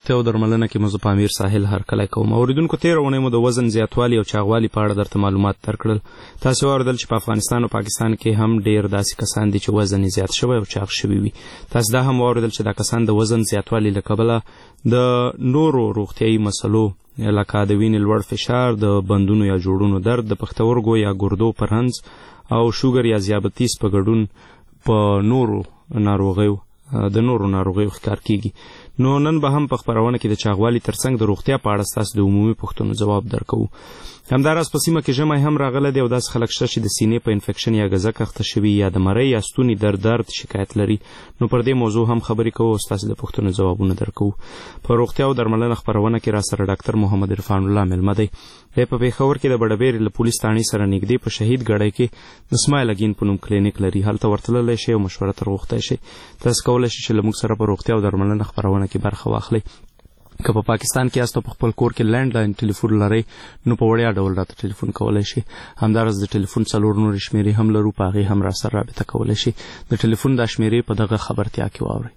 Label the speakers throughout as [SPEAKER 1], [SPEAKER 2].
[SPEAKER 1] ته درملنه کې مزه پامیر ساحل هرکلی کوم. اوریدونکو تېره اونۍ مو د وزن زیاتوالي او چاغوالي په اړه درته معلومات درکړل. تاسو واوریدل چې په افغانستان او پاکستان کې هم ډېر داسې کسان دي چې وزن یې زیات شوی او چاغ شوي وي. تاسو دا هم واوریدل چې دا کسان د وزن زیاتوالي له کبله د نورو روغتیایي مسلو لکه د وینې لوړ فشار، د بندونو یا جوړونو درد، د پښتورګو یا ګردو پرهنځ او شوګر یا ذیابطیس په ګډون په نورو ناروغیو ښکار کیږي. نو نن به هم په خپرونه کې د چاغوالي ترڅنګ د روغتیا په اړه ستاسو د عمومي پوښتنو ځواب درکوو. همداراز په سیمه کې ژمی هم راغلی دی او داسې خلک شته چې د سینې په انفیکشن یا ګزک اخته شوي یا د مرۍ یا ستوني درد شکایت لري. نو پر دې موضوع هم خبرې کوو او ستاسو د پوښتنو ځوابونه درکوو. په روغتیا او درملنه خپرونه کې را سره ډاکټر محمد عرفان الله مېلمه دی. دی په پېښور کې د بډبېرې له پولیس تاڼۍ سره نږدې په شهید ګړی کې د اسماعیل اګین په نوم کلینیک لري. هلته ورتللی شئ او مشوره تر غوښتی شئ. تاسو کولی شئ چې له موږ سره په روغتیا او درملنه خپرونه کې برخه واخلئ. که په پاکستان کې یاست او په خپل کور کې لینډ لاین ټلیفون لرئ نو په وړیا ډول راته ټلیفون کولی شئ. همداراز د ټلیفون 4 نورې شمېرې هم لرو، په هغې هم را سره رابطه کولی شئ. د ټلیفون دا شمېرې په دغه خبرتیا کې واورئ.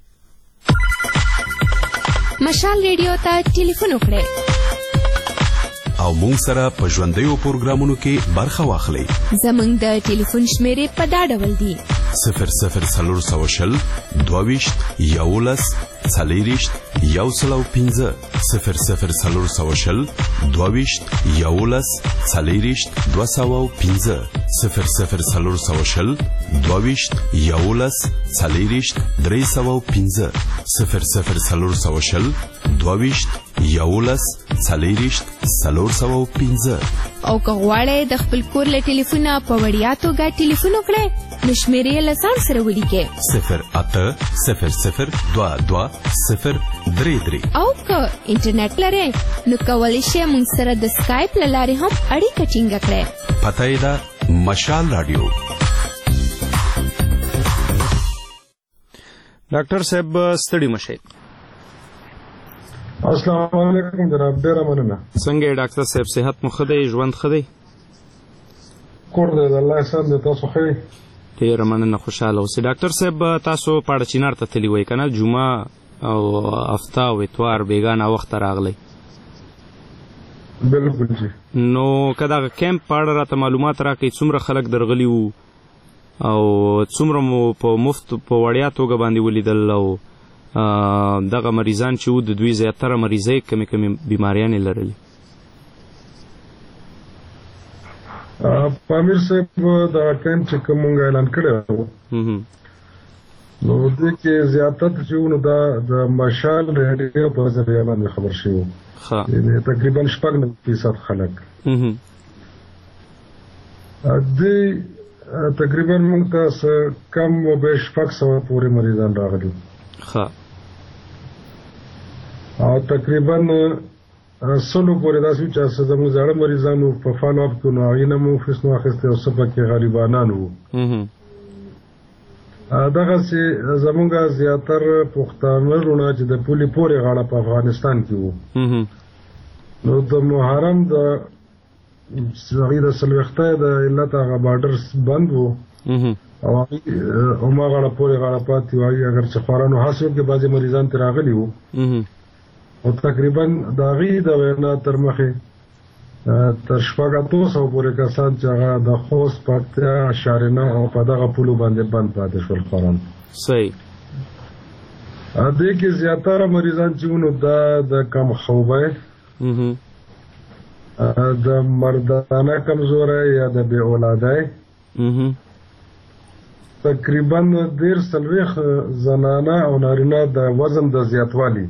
[SPEAKER 2] مشال ریډیو ته ټلیفون وکړئ
[SPEAKER 3] او مونږ سره په ژوندیو پروګرامونو کې برخه واخلئ.
[SPEAKER 2] زمونږ د ټلیفون شمېرې په دا ډول دي: 00420 22 11 40 105 00420 22 11 40 205 00420 22 11 40 305 00420 22 11 40 305. او که غواړئ د خپل کور له ټلیفونه په وړیا توګه ټلیفون وکړئ نو شمېرې له ځان سره ولیکئ
[SPEAKER 3] 080022
[SPEAKER 2] او که انټرنیټ لرئ نو کولی شئ موږ سره د سکایپ له لارې هم اړیکه ټینګه کړئ.
[SPEAKER 3] پته یې ده مشال راډیو.
[SPEAKER 1] ډاکټر صاحب ستړي مشئ.
[SPEAKER 4] السلام علیکم جناب، ډیره مننه.
[SPEAKER 1] څنګه یې ډاکټر صاحب؟ صحت مو ښه دی؟ ژوند ښه دی؟
[SPEAKER 4] کور دی د الله احسان دی. تاسو ښه یې؟
[SPEAKER 1] ډیره مننه، خوشحاله اوسئ. ډاکټر صاحب تاسو پاړه چینار ته تللي وئ که نه؟ جمعه او هفته او اتوار بیګا ناوخته راغلی.
[SPEAKER 4] بلکل جی.
[SPEAKER 1] نو که دغه کیمپ په اړه راته معلومات راکړئ، څومره خلک درغلي وو او څومره مو په مفت په وړیا توګه باندې ولیدل او دغه مریضان چې وو د دوی زیاتره مریضۍ کمې بیماریانې لرلې؟
[SPEAKER 4] پامیر صاحب دا کیمپ چې کوم مونږ اعلان کړی و نو دې کې زیاتت چې وو نو دا د مشال ریډیو په ذریعه باندې خبر شوي وو. تقریبا 96% خلک دې تقریبا مونږ ته کم و بیش 600 پورې مریضان راغلي او تقریبا 100 پورې داسې چې زموږ زاړه مریضانو په فالو اپ کې نو هغې نه مو فیس نو اخیستی او څه پکې غریبانان وو. دغسې زموږ زیاتر پښتانه وروڼه چې د پولې پورې غاړه په افغانستان کې وو نو د محرم د هغې د څلوېښتۍ د علت هغه باډر بند وو او هغې همه غاړه پورې غاړه پاتې وو. هغې اگر چې خوارانو حاصل کې بعضې مریضان ترې راغلي وو او تقریبا د هغې د وینا تر مخې تر 800 پورې کسان چې هغه د خوست، پکتیا، شارنه او په دغه پولو باندې بند پاتې شول خواران.
[SPEAKER 1] صحیح.
[SPEAKER 4] دې کې زیاتره مریضان چې وو نو دا د کم خوبۍ، د مردانه کمزورۍ یا د بې اولادۍ، تقریبا 40 زنانه او نارینه د وزن د زیاتوالي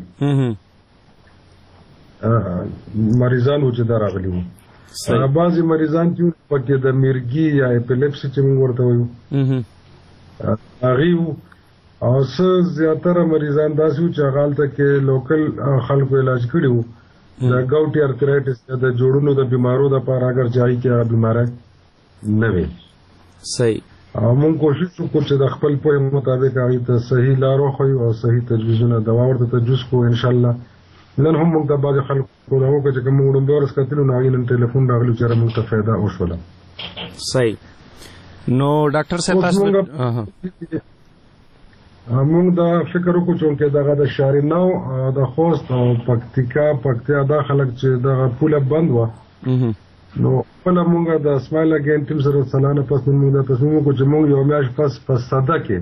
[SPEAKER 4] مریضان وو چې دا راغلي وو. بعضې مریضان چې پکې د میرګي یا اپیلیپسي چې موږ ورته وایو هغې وو او څه زیاتره مریضان داسې وو چې هغه هلته کې لوکل خلکو علاج کړي وو د ګاوټي ارترایټس یا د جوړونو د بیمارو دپاره اگر چې هغې کې هغه بیماری نه وي.
[SPEAKER 1] صحیح.
[SPEAKER 4] او موږ کوشش وکړو چې د خپل پوهې مطابق هغې ته صحیح لار وښیو او صحیح تجویزونه دوا ورته تجویز کړو. انشاءالله نن هم موږ ته بعضې خلکو دا وکړه چې که موږ ړومبۍ ورځ کتلو نو هغې نن ټلیفون راغلي چې موږ ته فایده وشوله.
[SPEAKER 1] صحیح. نو ډاکټر صاحب تاسو
[SPEAKER 4] موږ دا فکر وکړو چې دغه د شارینو د خوست او پکتیا دا خلک چې دغه پوله بند وه نو خپله موږ د اسماعیل اګین ټیم سره سلانه پس موږ دا تصمیم وکړو چې موږ یو میاشت پس په صده کې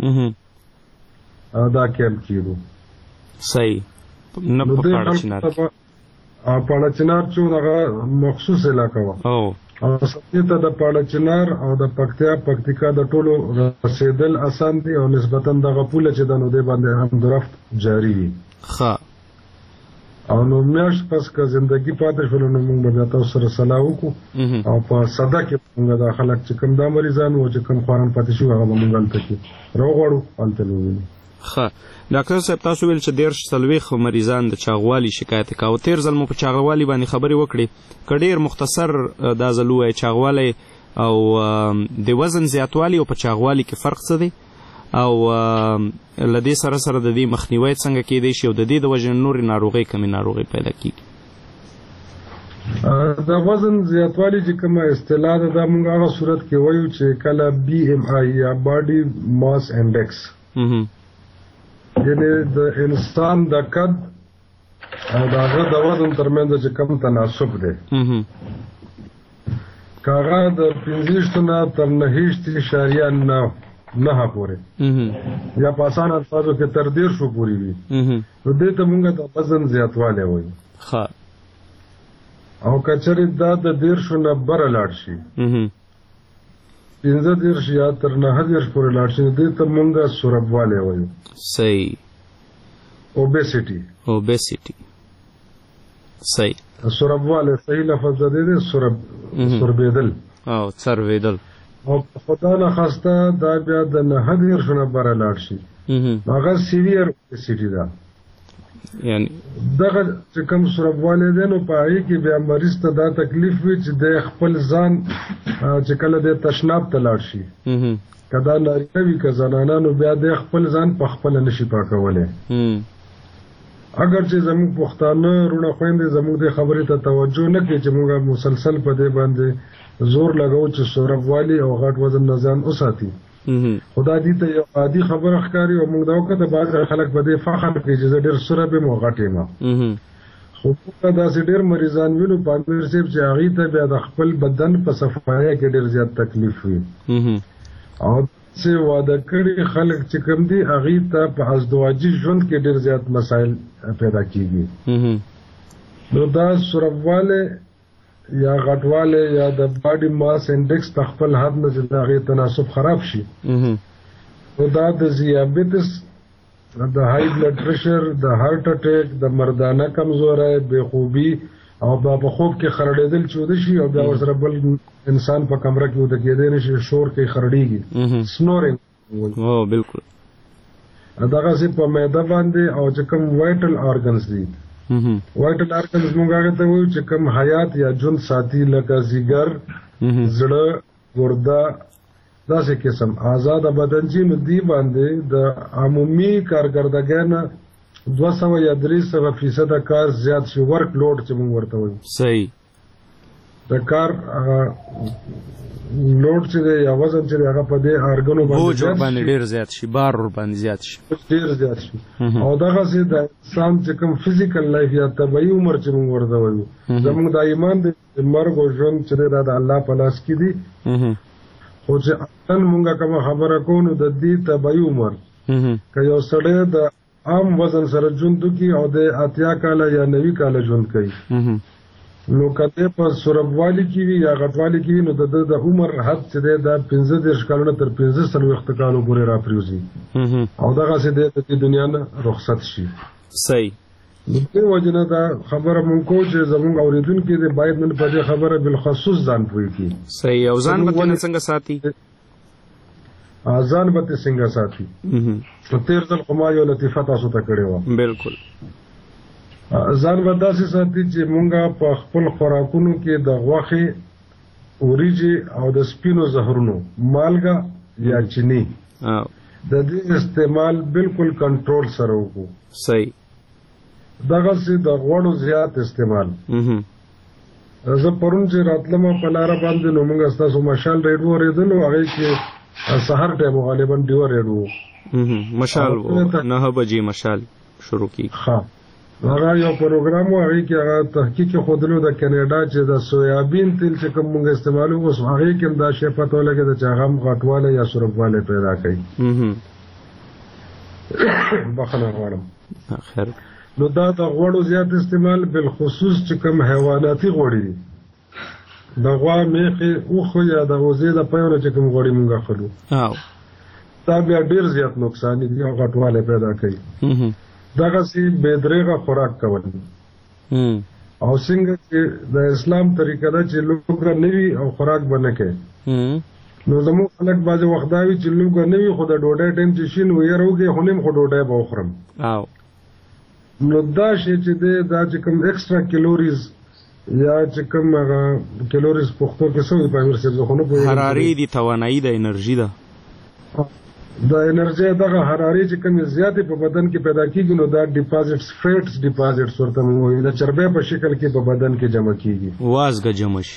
[SPEAKER 4] دا کیمپ کیږو.
[SPEAKER 1] صحیح. نه په پاړه چنار
[SPEAKER 4] پاړه چنار چې هغه مخصوص علاقه وه او سمې ته د پاړه چنار او د پکتیکا د ټولو رسېدل اسان دي او نسبتا دغه پوله چې د نو دی باندې هم درفت جاري وي.
[SPEAKER 1] ښه.
[SPEAKER 4] او نو میاشت پس که زندگی پاتې شول نو موږ به تاسو سره صلاح وکړو او په صده کې موږ دا خلک چې کوم دا مریضان وو چې کوم خواران پاتې شو هغه به موږ هلته کې راوغواړو هلته ووینو.
[SPEAKER 1] ښه. ډاکټر صاحب تاسو ویل چې 40 مریضان د چاغوالي شکایت کاوه. تیر ځل مو په چاغوالي باندې خبرې وکړې که ډېر مختصر دا ځل ووایي چاغوالی او د وزن زیاتوالی او په چاغوالي کې فرق څه دی او له دې سره سره د دې مخنیوی څنګه کیدی شي او د دې د وجې نورې ناروغۍ کمې ناروغۍ پیدا کیږي؟
[SPEAKER 4] د وزن زیاتوالی چې کومه اصطلاح ده دا موږ هغه صورت کې وایو چې کله BMI یا باډي ماس انډیکس یعنی د انسان د قد او د هغه د وزن ترمنځ چې کوم تناسب دی که هغه د 25 نه تر 9.9 پورې یا په اسان الفاظو کې تر 150 پورې وي نو دې ته موږ د وزن زیاتوالی وایو.
[SPEAKER 1] ښه.
[SPEAKER 4] او که چېرې دا د 150 نه بره لاړ شي 15 یا تر 9 پورې لاړ شي دې ته موږ سوربوالی وایو.
[SPEAKER 1] صحیح.
[SPEAKER 4] اوبیسیټي.
[SPEAKER 1] صحیح.
[SPEAKER 4] سوربوالی صحیح لفظ ده دی سوربېدل
[SPEAKER 1] او څروېدل
[SPEAKER 4] او خدا نخواسته دا بیا د 9 نه بره لاړ شي هغه سیویر اوبیسیټي ده.
[SPEAKER 1] یعنی
[SPEAKER 4] دغه چې کوم سوربوالی دی نو په هغې کې بیا مریض ته دا تکلیف وي چې د خپل ځان چې کله د تشناب ته لاړ شي که دا نارینه وي که زنانه نو بیا د خپل ځان په خپله نشي پاکولی. اگر چې زموږ پښتانه وروڼه خویندې زموږ دې خبرې ته توجه نه کړي چې موږ مسلسل په دې باندې زور لګو چې سوربوالی او غټ وزن نه ځان وساتي خدا دې ته یو عادي خبره ښکاري او موږ دا وکړه بعض خلک په دې فخر کوي چې زه ډېر سره یم او غټ یم خو موږ داسې ډېر مریضان وینو پامیر صاحب چې هغې ته بیا د خپل بدن په صفایه کې ډېر زیات تکلیف وي او چې واده کړي خلک چې کوم دي هغې ته په ازدواجي ژوند کې ډېر زیات مسایل پیدا کیږي. نو دا سوربوالی یا غټوالی یا د باډي ماس انډیکس په خپل حد نه چې د هغې تناسب خراب شي نو دا د ذیابیطس د های بلډ پریشر د هارټ اټیک د مردانه کمزوری بېخوبي او بیا په خوب کې خرړېدل چې وده شي او بیا ورسره بل انسان په کمره کې وده کېدی نه شي شور کې خرړېږي سنورینګ.
[SPEAKER 1] بالکل.
[SPEAKER 4] دغسې په معده باندې او چې کوم وایټل آرګنز دي وایټل آرګنز موږ هغې ته وایو چې کوم حیات یا ژوند ساتي لکه ځیګر زړه ګرده داسې قسم آزاده بدن چې نو دې باندې د عمومي کارګردګۍ نه 200 یا 300% کار زیات شي ورک لوډ چې موږ ورته وایو.
[SPEAKER 1] صحیح.
[SPEAKER 4] د کار لوډ چې دی یا وزن چې دی هغه په دې ارګنو
[SPEAKER 1] باندې ډېر زیات شي بار ور باندې زیات شي
[SPEAKER 4] ډېر زیات شي او دغسې د انسان چې کوم فزیکل لایف یا طبیعي عمر چې موږ ورته وایو زموږ د ایمان د مرګ او ژوند چې دی دا د الله په لاس کې دي خو چې اصلا موږ کومه خبره کوو نو د دې طبیعي عمر که یو سړی د عام وزن سره ژوند وکړي او د 80 کاله یا 90 کاله ژوند کوي نو کته په سوربوالی کې وي یا غټوالی کې وي نو د عمر حد چې دی دا 15 کالونه تر 15 کالو پورې راپریوزي او دغسې دی د دې دنیا نه رخصت شي.
[SPEAKER 1] صحیح.
[SPEAKER 4] دې وجه نه دا خبره مونږ کوو چې زموږ اورېدونکي دی باید نن په دې خبره بالخصوص ځان پوه کړي.
[SPEAKER 1] صحیح. او ځان به څنګه ساتي؟
[SPEAKER 4] ځان به څنګه ساتي تیر ځل خو ما یو لطیفه تاسو ته کړې وه.
[SPEAKER 1] بالکل.
[SPEAKER 4] ځان به داسې ساتي چې مونږ په خپل خوراکونو کې د غوښې وریجې او د سپینو زهرونو مالګه یا چینی د دې استعمال بالکل کنټرول سره وکړو.
[SPEAKER 1] صحیح.
[SPEAKER 4] دغسې د غوړو زیات استعمال زه پرون چې راتلم په لاره باندې نو مونږ ستاسو مشال ریډیو اورېدلو هغې کې سهار ټایم غالبا ډیوه ریډیو
[SPEAKER 1] مشال 9 بجې مشال شروع کی.
[SPEAKER 4] ها هغه یو پروګرام و هغه کې هغه تحقیق خودلو د کینیډا چې د سویابین تیل چې کوم موږ استعمالو اوس هغه کې دا شی پته لګی چې هغه غټواله یا سربواله پیدا کوي. بخنه غواړم.
[SPEAKER 1] خیر
[SPEAKER 4] نو دا د غوړو زیات استعمال بالخصوص چې کوم حیواناتي غوړي دي د غوا میخي اوخه یا د وزې د پيونه چې کوم غوړي موږ خلو دا بیا ډیر زیات نقصان دي او غټواله پیدا کوي. دغه سي بيدرېغه خوراک کول او څنګه چې د اسلام طریقه ده چې لوګره نوي او خوراک بنه کوي. نو زموږ خلک بعضې وخت دا وي چې لوګه نوي خو د ډوډۍ ټایم چې شي نو یې روږي خو نیم خو ډوډۍ به وخورم. نو دا شی چې دی دا چې کوم ایکسټرا کیلوریز یا چې کوم هغه کیلوریز پښتو کې څه وي په امیر صاحب خو نه پوهېږم
[SPEAKER 1] حراري دي توانایي د انرژي ده
[SPEAKER 4] د انرژي دغه حراري چې کوم زیاتې په بدن کې پیدا کیږي نو دا ډیپازټس فیټس ډیپازټس ورته وایي د چربۍ په شکل کې په بدن کې جمع کیږي
[SPEAKER 1] وازګه جمع شي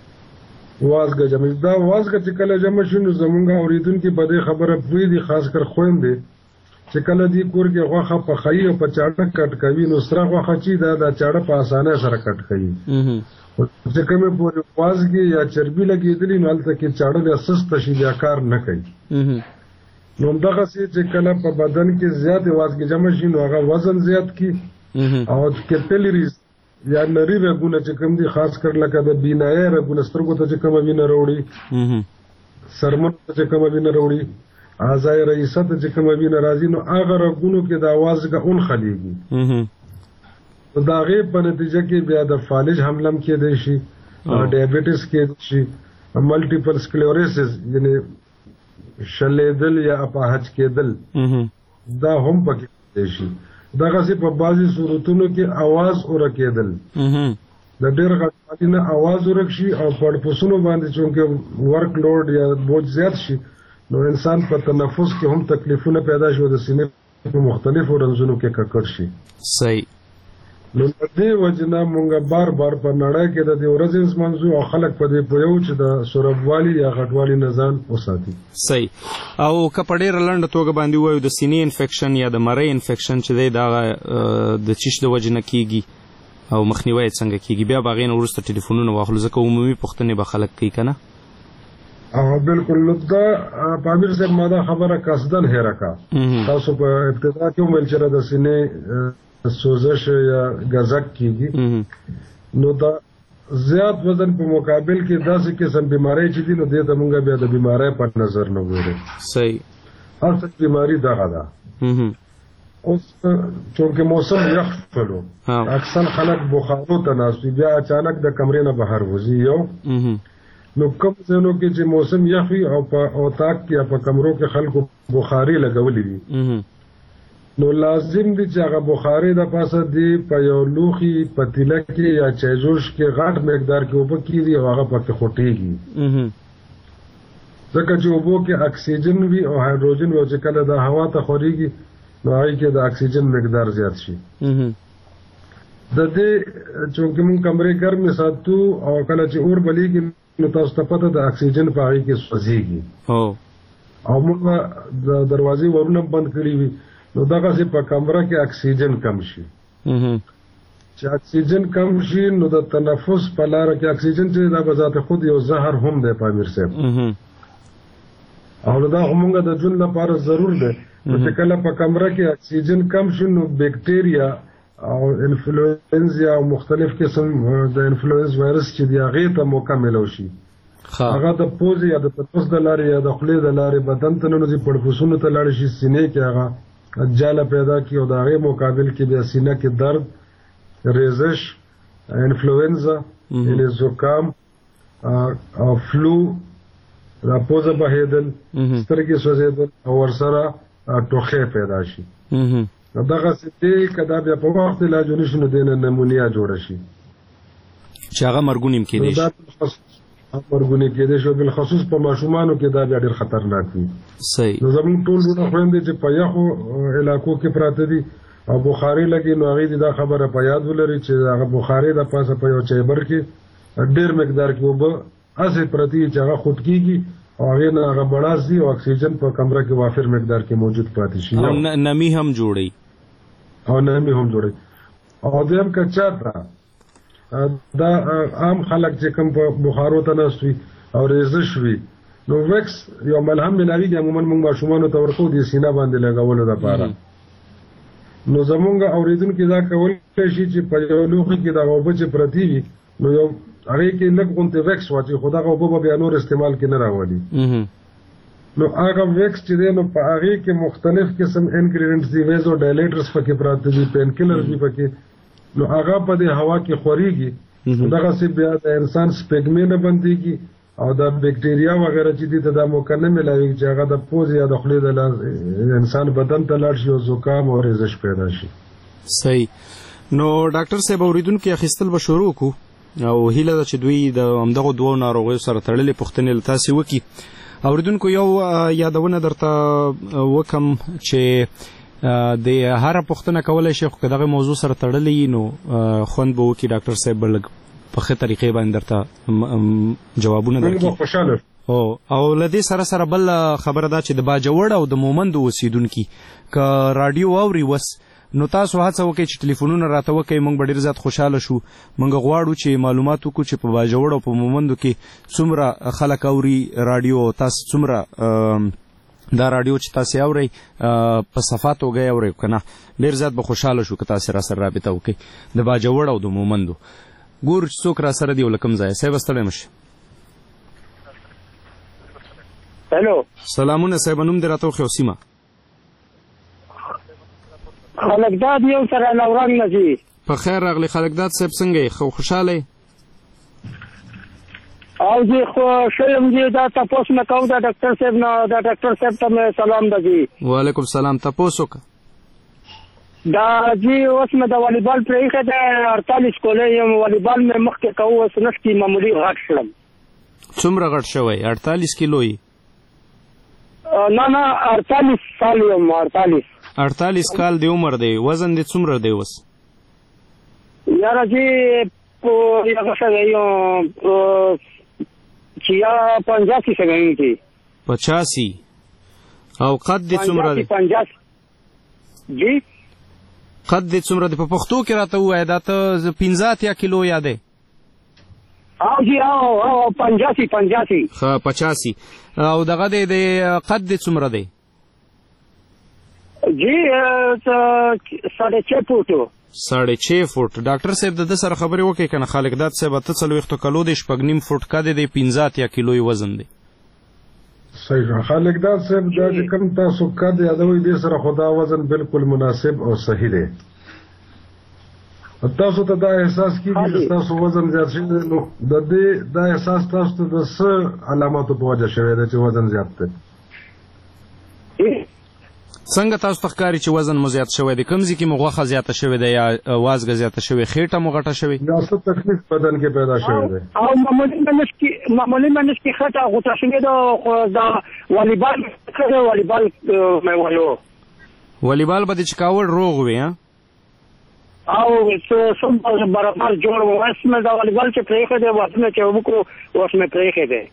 [SPEAKER 4] دا وازګه چې کله جمع شي نو زمونږ اوریدونکي په دې خبره پوهېږي خاص کر خویندې چې کله دې کور کې غوښه پخوي او په چاړه کټ کوي نو سره غوښه چې دا چاړه په اسانه سره کټ کوي چې کومه پورې وازګي یا چربي لګېدلې نو هلته کې چاړه بیا سسته شي بیا کار نه کوي. نو دغه چې کله په بدن کې زیات وازګي جمع شي نو هغه وزن زیات کی او کیپیلریز یا نری رګونه چې کوم دي خاص کر لکه د بینایي رګونه سترګو ته چې کومه وینه راوړي سرمن ته چې کومه وینه راوړي اعضای رئیسه ته چې کومه وینه راځي نو هغه رګونو کې د وازګه اون خلیږي د هغې په نتیجه کې بیا د فالج حملم کېدی شي ډایبټیس کېدی شي ملټیپل سکلیوریسس یعنی شلیدل یا اپاهج کېدل دا هم پکې کېدی شي. دغسې په بعضې صورتونو کې اواز ورکېدل د ډېر غټوالي نه اواز ورک شي او پړپوسونو باندې چونکې ورک لوډ یا بوج زیات شي نو انسان په تنفس کې هم تکلیفونه پیدا شي د سینې په مختلفو رنځونو کې ککړ شي.
[SPEAKER 1] صحیح.
[SPEAKER 4] نو د دې وجې نه مونږ بار بار په نړۍ کې د دې ورځې منځو او خلک په دې پوهیو چې د سربوالي یا غټوالي نه ځان وساتي.
[SPEAKER 1] صحیح. او که په ډېره لنډه توګه باندې ووایو د سینې انفیکشن یا د مرۍ انفیکشن چې دی دا د چیش د وجې نه کېږي او مخنیوی یې څنګه کېږي بیا به هغې نه وروسته ټلیفونونه واخلو ځکه عمومي پوښتنې به خلک کوي که نه.
[SPEAKER 4] بالکل دا پامیر صاحب ما دا خبره قصدن هېره کا تاسو په ابتدا کې وویل چې د سینې سوزش یا غزک کیږي نو دا زیات وزن په مقابل کې داسې قسم بیماری چې دي نو دې ته مونږ بیا د بیماری په نظر نه ګورو.
[SPEAKER 1] صحیح.
[SPEAKER 4] اصل بیماری دغه ده. اوس چونکې موسم یخ شلو اکثر خلک بخارو ته ناست بیا اچانک د کمرې نه بهر وځي یو نو کوم ځایونو کې چې موسم یخ وي او په اتاق کې یا په کمرو کې خلکو بخاري لګولې دي نو لازم دي چې هغه بخاري د پاسه دی په یو لوښي پتیله کې یا چایجوش کې غټ مقدار کې اوبه کېږي او هغه پکې خوټېږي ځکه چې اوبو کې اکسیجن وي او هایدروجن وي چې کله د هوا ته خورېږي نو هغې کې د اکسیجن مقدار زیات شي. د دې چونکې مونږ کمرې ګرمې ساتو او کله چې اور بلیږي نو تاسو ته پته د اکسیجن په هغې کې سوځېږي او مونږ د دروازې ورونه بند کړي وي نو دغسې په کمره کې اکسیجن کم شي چې اکسیجن کم شي نو د تنفس په لاره کې اکسیجن چې دا به ذات خود یو زهر هم دی پامیر صاحب او دا همونږ د ژوند لپاره ضرور دی نو چې کله په کمره کې اکسیجن کم شي نو بیکټیریا او انفلوئنزا او مختلف قسم د انفلوئنز وایرس چې دی هغې ته مکمل شي هغه د پوزې یا د تنفس د لارې یا د خولې د لارې بدن ته ننوځي پړپوسونو ته لاړ شي سینې کې هغه جاله پیدا کی او د هغې مقابل کې بیا سینه کې درد ریزش انفلوئنزا یعنې زکام او فلو را پوزه بهېدل سترګې سوځېدل او ورسره ټوخی پیدا شي دغسې دی که دا بیا په وخت علاج ونه شي نو دې نه نمونیا جوړه شي
[SPEAKER 1] چې هغه مرګونې هم کېدی شي
[SPEAKER 4] مرګونې کېدی شي بالخصوص په ماشومانو کې دا بیا ډېر خطرناک وي.
[SPEAKER 1] صحیح.
[SPEAKER 4] نو زموږ ټول وروڼه خویندې چې په یخو علاقو کې پراته دي او بخاري لګي نو هغې دې دا خبره په یاد ولري چې هغه بخاري د پاسه په یو چایبر کې ډېر مقدار کې اوبه هسې پرتې چې هغه خود کېږي هغه نه هغه بڑاس دي او اکسیجن په کمره کې وافر مقدار کې موجود پاتې شي
[SPEAKER 1] او نمی هم جوړي او دیم که چاته دا عام خلک چې کوم په بخارو ته نسوي او ریزش وي نو ویکس یو ملهم ملاویږي عموما موږ ماشومانو ته ورکو دي سینه باندې لګولو لپاره نو زمونږ اوریدونکو دا کول شي چې په یو لوښي کې دا اوبه چې پرتی وي نو یو هغه کې لږ غونډه ویکس واچي خو دا اوبه به نور استعمال کې نه راوړي نو هغه ویکس چې دی نو په هغه کې مختلف قسم انګریډینټس دي ویزو ډایلیټرز پکې پراته دي پین کیلر دي پکې نو هغه په دې هوا کې خوريږي دغه څه بیا د انسان سپېګمې نه بنديږي او د بکټیریا وغیرہ چې دي ته د موکنه ملایي چې هغه د پوز یا د خولې د انسان بدن ته لاړ شي او زکام او ریزش پیدا شي. صحیح. نو ډاکټر صاحب اوریدونکو اخیستل به شروع کو او هیله ده چې دوی د همدغه دوه ناروغیو سره تړلې پوښتنې لتاسې وکړي. اوریدونکو یو یادونه درته وکم چې د هر پوښتنه کولای شي خو دغه موضوع سره تړلې نو خوند به وکړي ډاکټر صاحب بلګ په ښه طریقې باندې درته جوابونه درکړي او لدې سره بل خبره ده چې د باجوړ او د مومند اوسیدونکي که رادیو اوري وس نو تاسو هڅه وکړئ چې ټلیفونونه راته وکړئ موږ به ډېر زیات خوشحاله شو موږ غواړو چې معلومات وکړو چې په باجوړ او په مومندو کې څومره خلک اوري رادیو او تاسو څومره دا رادیو چې تاسو اورئ په صفات وګي اورئ کنه ډېر زیات به خوشحاله شو که تاسو را سره رابطه وکړئ د باجوړ او د مومندو ګور څوک را سره دی ولکم ځای صاحب ستړی مشه.
[SPEAKER 5] هلو
[SPEAKER 1] سلامونه صاحب نوم دې راته وښیو سیمه
[SPEAKER 5] خلقداد یو سره لورنګ نشي
[SPEAKER 1] په خیر راغلی خلقداد صاحب څنګه یې خوشاله
[SPEAKER 5] او زه خو شلم دې دا تاسو نه کوم دا ډاکټر صاحب نه دا ډاکټر صاحب ته سلام دی.
[SPEAKER 1] وعلیکم سلام تاسو کا
[SPEAKER 5] دا جی اوس مې د والیبال پرېخه ده 48 کولې یم والیبال مې مخکې کوو اوس نشتی معمولی غټ شلم.
[SPEAKER 1] څومره غټ شوی 48 کیلو یې؟
[SPEAKER 5] نه 48 سال یم
[SPEAKER 1] 48 کال دی عمر دی وزن دې څومره دی اوس؟
[SPEAKER 5] یاره جی یو څه یو چې 85 څنګه دی
[SPEAKER 1] 85 او قد دې څومره دی؟
[SPEAKER 5] 50 جی
[SPEAKER 1] قد دې څومره دی په پښتو کې راته ووایه دا ته 15 کیلو یادې؟
[SPEAKER 5] او جی او 85
[SPEAKER 1] ښه 85 او دغه د قد دې څومره دی؟
[SPEAKER 5] جی 6.5 فوټ
[SPEAKER 1] 6.5 فوټ. ډاکټر صاحب د سره خبرې وکړي کنه خالقداد صاحب ته 40 کلو دی 9.5 فوټ قد دی 15 کیلو وزن دی.
[SPEAKER 4] صحیح خالقداد صاحب دا چې کوم تاسو قد یادوي دې سره خدا وزن بالکل مناسب او صحیح دی. تاسو ته دا احساس کیږي چې تاسو وزن زیات شوی نو د دې دا احساس تاسو ته د څه علاماتو په وجه شوی دی چې وزن زیات دی؟
[SPEAKER 1] څنګه تاسو ته ښکاري چې وزن مو زیات شوی دی؟ کوم ځای کې مو غوښه زیاته شوې ده یا وازګه زیاته شوې خېټه مو غټه شوې
[SPEAKER 4] یا څه تکلیف بدن کې پیدا شوی دی؟
[SPEAKER 5] او معمولی منش کې خټه غوټه شوې ده خو دا والیبال مې وایو
[SPEAKER 1] والیبال به دې چې کاوړ روغ وي
[SPEAKER 5] او سم برابر جوړ وس مې دا والیبال چې پرېخه دی واسمه چې وکړو واسمه پرېخه دی.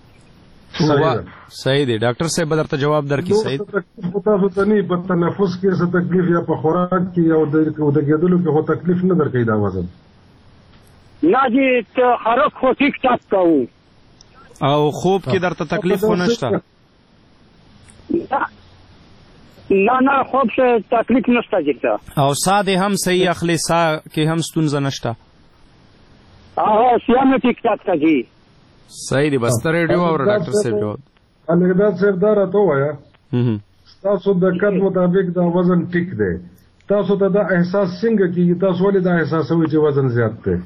[SPEAKER 1] صحیح دی ډاکټر صاحب به درته جواب درکړي. صحیح
[SPEAKER 4] تاسو ته نه په تنفس کې څه تکلیف یا په خوراک کې او د کېدلو کې خو تکلیف نه درکوي دا وزن؟
[SPEAKER 5] نه جی حرک خو ټیک ټاک کوو
[SPEAKER 1] او خوب کې درته تکلیف خو نشته؟
[SPEAKER 5] نه خوب څه تکلیف نشته جته
[SPEAKER 1] او ساه دې هم صحیح اخلي ساه کې هم ستونزه نشته؟
[SPEAKER 5] سیاه مې ټیک ټاک تا جی.
[SPEAKER 1] صحیح دی بس ریډیو او ډاکټر صاحب جواب
[SPEAKER 4] خالقداد صاحب دا راته وایه تاسو د قد مطابق دا وزن ټیک دی تاسو ته دا احساس څنګه کیږي تاسو ولې دا احساسوي چې وزن زیات دی؟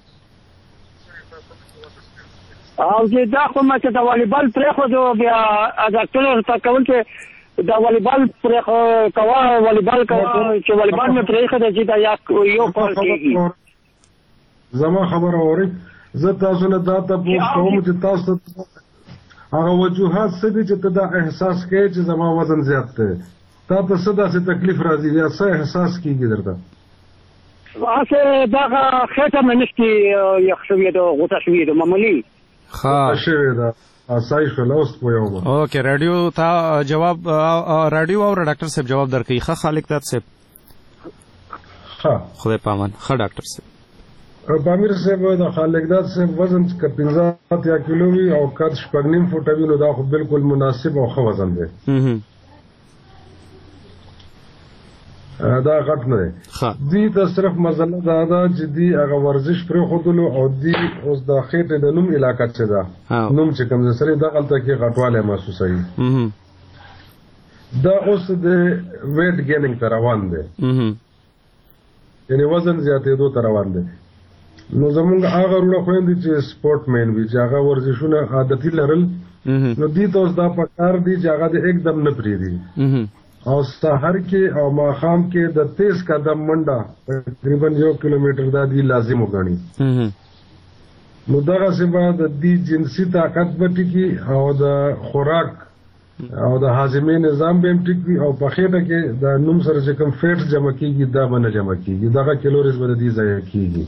[SPEAKER 5] او چې دا خو ما چې د والیبال پرېښودو بیا ډاکټر ته کول چې دا والیبال کوه والیبال کوه چې والیبال مې پرېښوده چې دا یو کال کېږي.
[SPEAKER 4] زما خبره اورئ زه تاسو نه دا تپوس کوم چې تاسو هغه وجوهات څه دي چې ته دا احساس کوې چې زما وزن زیات دی تا ته څه داسې تکلیف راځي یا څه احساس کېږي درته؟
[SPEAKER 5] هسې دغه خېټه مې نشتي یخ شوې ده غوټه شوې ده معمولي
[SPEAKER 4] شوې ده صحیح شو اوس پوهیږم.
[SPEAKER 1] اوکې رادیو ته جواب رادیو او ډاکټر صاحب جواب درکړي. ښه خالق داد صاحب.
[SPEAKER 4] ها
[SPEAKER 1] خدای پامان. ښه ډاکټر صاحب.
[SPEAKER 4] پامیر صاحب د خالق داد صاحب وزن که 15 کیلو وي او قد 6.5 فوټه وي نو دا خو بالکل مناسب او ښه وزن دی. دا غټ نه دی. دوی ته صرف مسله دا ده چې دوی هغه ورزش پرېښودلو او دوی اوس د خېټې د نوم علاقه چې ده نوم چې کوم ځای سره دغلته کې غټوالی محسوسوي. دا اوس د ویټ ګیننګ ته روان دی، یعنې وزن زیاتېدو ته روان دی. نو زمونږ هغه وروڼه خویندې چې سپورټ مین وي چې هغه ورزشونه عادتي لرل نو دوی ته اوس دا پکار دي چې هغه د एकदम نه پرېږدي او سحر کې او ماښام کې د 13 قدم منډه تقریبا 1 کیلومتر دا دی لازم وګڼي. نو دغسې به د دې جنسي طاقت به ټیکي او د خوراک او د هاضمې نظام به هم ټیک وي او په خېټه کې د نوم سره چې کوم فیټس جمع کېږي دا به نه جمع کېږي، دغه کیلوریز به د دې ضایع کېږي.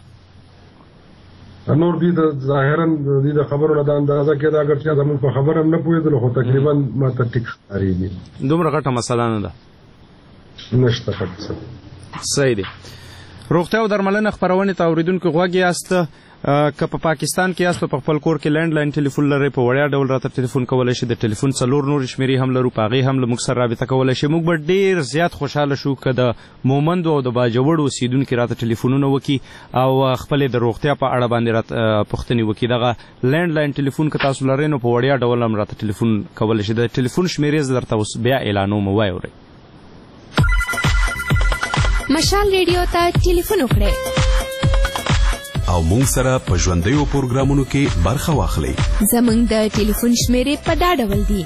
[SPEAKER 4] نور دې د ظاهرا دې د خبرو نه د اندازه کې دا اگر چې زموږ په خبره هم نه پوهېدلو خو تقریبا ماته ټیک ښکارېږي.
[SPEAKER 1] دومره غټه مسله نه ده.
[SPEAKER 4] نشته ښه
[SPEAKER 1] صحیح دی. روغتیا او درملنه خپرونې ته اورېدونکو غوږ یاست. که په پاکستان کې یاست په خپل کور کې لینډ لاین ټلیفون لرئ په وړیا ډول راته ټلیفون کولی شئ. د ټلیفون 4 نورې شمېرې هم لرو، په هغې هم له موږ سره رابطه کولی شئ. موږ به ډېر زیات خوشحاله شو که د مومندو او د باجوړو اوسېدونکي راته ټلیفونونه وکړي او خپلې د روغتیا په اړه باندې راته پوښتنې وکړي. دغه لینډ لاین ټلیفون که تاسو لرئ نو په وړیا ډول هم راته ټلیفون کولی شئ. د ټلیفون شمېرې زه درته اوس بیا اعلانوم، واورئ.
[SPEAKER 2] مشال ریډیو ته ټلیفون وکړئ
[SPEAKER 3] او مونږ سره په ژوندیو پروګرامونو کې برخه واخلئ.
[SPEAKER 2] زمونږ د ټلیفون شمېرې په دا ډول دي: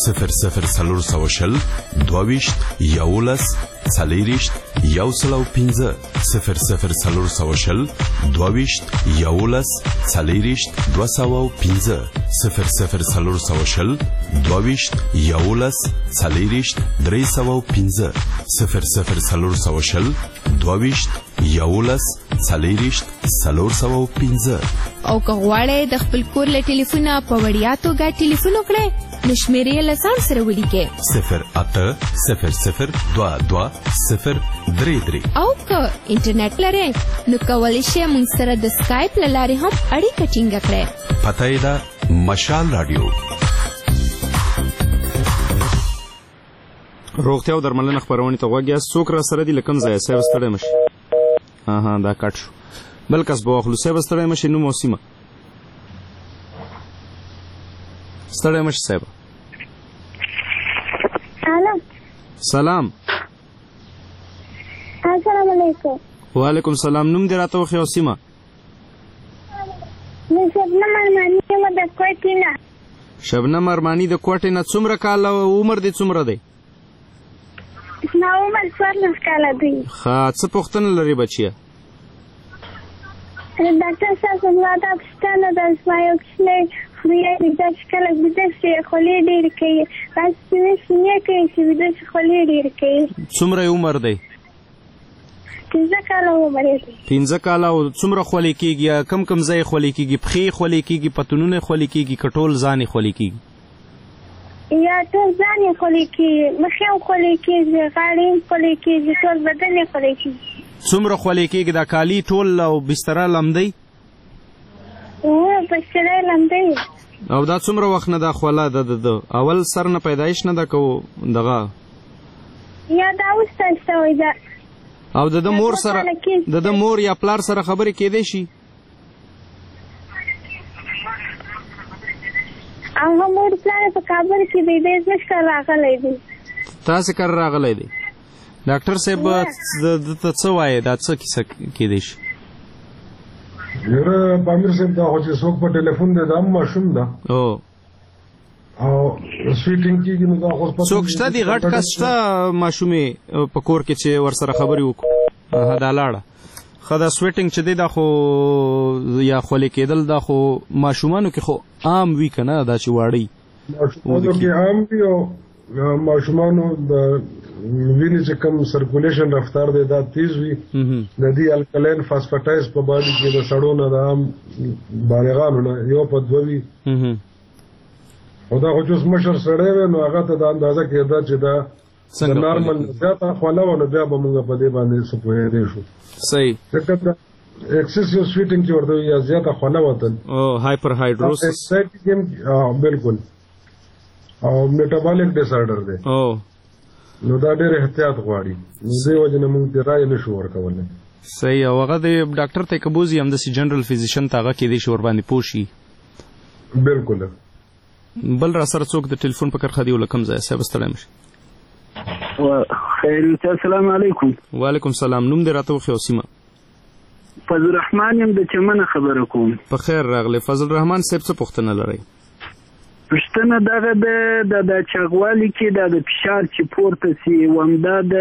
[SPEAKER 3] 00 22 11 40 105 00 22 11 40 205 00 22 11 40 305 00 22 11 40 305.
[SPEAKER 2] او که غواړئ د خپل کور له ټلیفونه په وړیا توګه ټلیفون وکړئ نو شمېرې یې له ځان سره ولیکئ
[SPEAKER 3] 080022
[SPEAKER 2] او که انټرنیټ لرئ نو کولی شئ موږ سره د سکایپ له لارې هم اړیکه ټینګه کړئ.
[SPEAKER 3] پته یې ده مشال راډیو.
[SPEAKER 1] روغتیا او درملنه خپرونې ته غوږ یاست. څوک را سره دي له کوم ځایه؟ صاحب ستړی مه شي. دا کټ شو. بل کس به واخلو. صاحب ستړی مه شي، نوم او سیمه. ستړی مه شي صاحب. سلام.
[SPEAKER 6] السلام علیکم.
[SPEAKER 1] وعلیکم سلام. نوم دې راته وښیه او سیمه.
[SPEAKER 6] شبنم ارماني یم د کوټې نه.
[SPEAKER 1] شبنم ارماني د کوټې نه. څومره کاله عمر دې څومره دی؟
[SPEAKER 6] زما عمر 14 کاله دی.
[SPEAKER 1] ښه، څه پوښتنه لرې بچیه؟
[SPEAKER 6] ډاکټر صاحب زما دا پوښتنه ده، زما یو کوچنی خوریی دی، دا چې کله ویده شي خولې ډېرې کوي، داسې سینې کوي چې ویده شي خولې ډېرې کوي.
[SPEAKER 1] څومره عمر دی؟
[SPEAKER 6] 15 کاله عمر دی.
[SPEAKER 1] 15 کاله. او څومره خولې کېږي؟ کم کم ځای خولې کېږي؟ پښې خولې کېږي، پتونونه خولې کېږي که ټول ځان یې خولې کېږي؟
[SPEAKER 6] یا ټول ځان یې خولې کېږي، مخ یې خولې کېږي، غاړې یې خولې کېږي، ټول بدن یې خولې کېږي.
[SPEAKER 1] څومره خولې کېږي؟ دا کالي ټول او بستره لمدی؟
[SPEAKER 6] بستره یې لمدی.
[SPEAKER 1] او دا څومره وخت نه دا خوله د اول سر نه پیدایش نه ده که دغه؟
[SPEAKER 6] یا دا اوس پیل شوی ده.
[SPEAKER 1] او د مور سره د مور یا پلار سره خبرې کېدی شي؟
[SPEAKER 6] هغه مور پلار په کابل کې دی، دی زموږ کره راغلی دی.
[SPEAKER 1] تاسې کره راغلی دی؟ ډاکټر صاحب دته څه وایي؟ دا څه کیسه کېدی شي؟
[SPEAKER 4] یاره پامیر صاحب دا خو چې څوک په ټلیفون دی دا هم ماشوم ده او سویټینګ کېږي نو دا خو
[SPEAKER 1] څوک شته دی غټ کس شته ماشومې په کور کې چې ورسره خبرې وکړو؟ دا لاړه. ښه، دا سویټینګ چې دی دا خو یا خولې کېدل دا خو ماشومانو کې خو عام وي که نه؟ دا چې واړی
[SPEAKER 4] ماشومانو کې عام وي او ماشومانو د وینې چې کوم سرکولیشن رفتار دی دا تیز وي. د دې الکلین فاسفټایز په باندې کې د سړو نه د عام بالغانو نه یو په دوه وي خدا خو چې مشر سړی وي نو هغه ته د اندازه کېده چې دا د نارمل زیاته خوله و نو بیا به موږ په دې باندې څه پوهېدی شو.
[SPEAKER 1] صحیح.
[SPEAKER 4] ځکه دا ایکسیسیو سویټینګ چې ورته یا زیاته خوله وتل
[SPEAKER 1] او هایپر هایډروسس
[SPEAKER 4] بالکل او میټابولیک ډیس آرډر دی نو دا ډېر احتیاط غواړي نو دې وجې نه موږ ته رایه نشو ورکولی.
[SPEAKER 1] صحیح. او هغه د ډاکټر ته کبوزي همداسې جنرال فزیشن ته هغه کېدی شي ورباندې پوه شي.
[SPEAKER 4] بالکل.
[SPEAKER 1] بل را سره څوک د ټلیفون په کرښه دی له کوم ځایه صاحب ستړی مشي.
[SPEAKER 5] خیر السلام علیکم.
[SPEAKER 1] وعلیکم سلام. نوم دې راته وښیه او سیمه.
[SPEAKER 5] فضل الرحمن یم د چمنه خبره کوم.
[SPEAKER 1] په خیر راغلی. فضل الرحمن صاحب څه پوښتنه لرئ؟
[SPEAKER 5] پوښتنه دغه د چاغوالي کې د فشار چې پورته سي همدا د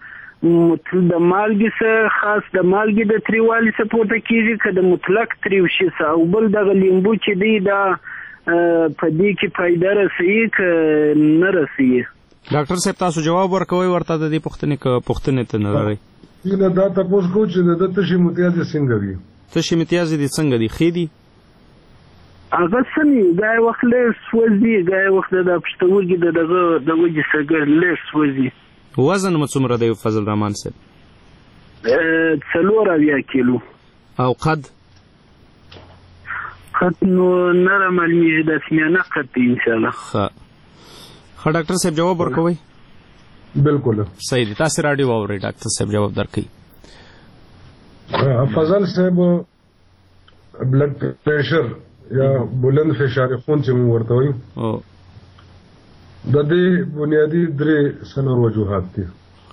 [SPEAKER 5] مالګې څخه خاص د مالګې د تریوالي څخه پورته کېږي که د مطلق تریو شي څه او بل دغه لیمبو چې دی دا په دې کې فایده رسوي که نه رسوي؟
[SPEAKER 1] ډاکټر صاحب تاسو جواب ورکوئ ورته د دې پوښتنې که پوښتنې ته نه لرئ؟
[SPEAKER 4] هیله دا تپوس کوو چې د تشې متیازې څنګه دي؟
[SPEAKER 1] تشې متیازې دي څنګه دي؟ ښې دي؟
[SPEAKER 5] هغه سمې ګای وخت لږ سوځي ګای وخت د پښتورګي د دغه د وجې څخه لږ سوځي.
[SPEAKER 1] وزن مو څومره دی فضل الرحمن صاحب؟
[SPEAKER 5] 4 کیلو.
[SPEAKER 1] او قد
[SPEAKER 5] نو نره معلومیږي داسې میانه قد دی انشاءالله.
[SPEAKER 1] ښه ډاکټر صاحب جواب ورکوئ؟
[SPEAKER 4] بالکل
[SPEAKER 1] صحیح دی. تاسې راډیو واورئ ډاکټر صاحب جواب درکوي.
[SPEAKER 4] فضل صاحب بلډ پریشر یا بلند فشار خون چې موږ ورته وایو د دې بنیادي 3 سنور وجوهات دي.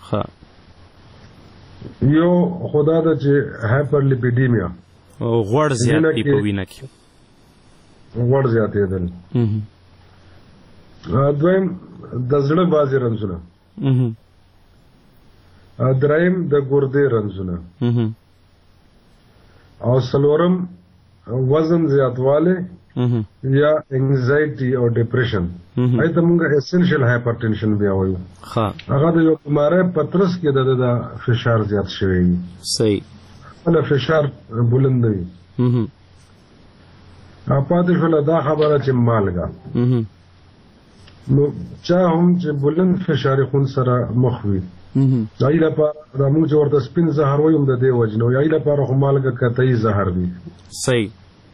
[SPEAKER 4] یو خدا ده چې هایپرلیپیډیمیا
[SPEAKER 1] غوړ زیاتې په وینه کې
[SPEAKER 4] غوړ زیاتېدل. دویم د زړه بازي رنځونه. دریم د ګردې رنځونه. او څلورم وزن زیاتواله یا انگزایټي او ډیپریشن. ایته موږ اسنشل هایپرټنشن بیا وایو. هغه د یو بیماری په ترڅ کې د فشار زیات شوی.
[SPEAKER 1] صحیح.
[SPEAKER 4] له فشار بلند وي. پاتې شوله دا خبره چې مالګه نو چا هم چې بلند فشار خون سره مخ وي دای لپاره موږ چې ورته سپین زهر وایو د دې وجه نو یای لپاره خو مالګه قطعي زهر دی.
[SPEAKER 1] صحیح.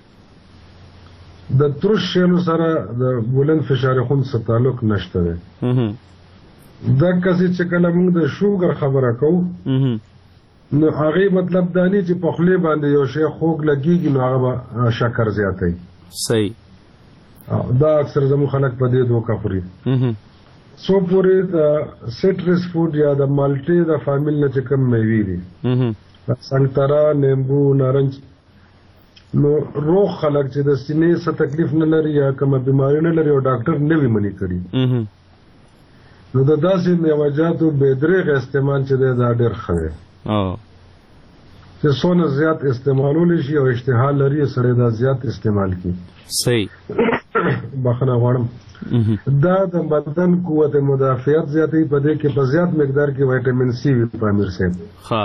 [SPEAKER 4] د ترش شیانو سره د بلند فشار خون سره تعلق نشته دی. دا کسي چې کله موږ د شوګر خبره کوو نو هغه مطلب دا نه چې په خولې باندې یو شی خوږ لګيږي نو هغه شکر زیاتوي.
[SPEAKER 1] صحیح.
[SPEAKER 4] دا اکثر زموږ خلک په دې دوکه خوري. سو پورې د سیټرس فوډ یا د مالټې د فامیل نه چې کوم میوې دي سنګترا نیمبو نارنج نو روغ خلک چې د سینې څه تکلیف نه لري یا کومه بیماری نه لري او ډاکټر نه وي منې کړي نو د داسې میوه‌جاتو بېدریغ استعمال چې دی دا ډېر ښه دی چې څونه زیات استعمالولی شي او اشتها لري سړی دا زیات استعمال کړي.
[SPEAKER 1] صحیح.
[SPEAKER 4] بخښنه غواړم دا د بدن قوت مدافعت زیاتوي په دې کې په زیات مقدار کې وایټامین سی وي په امیر صاحب.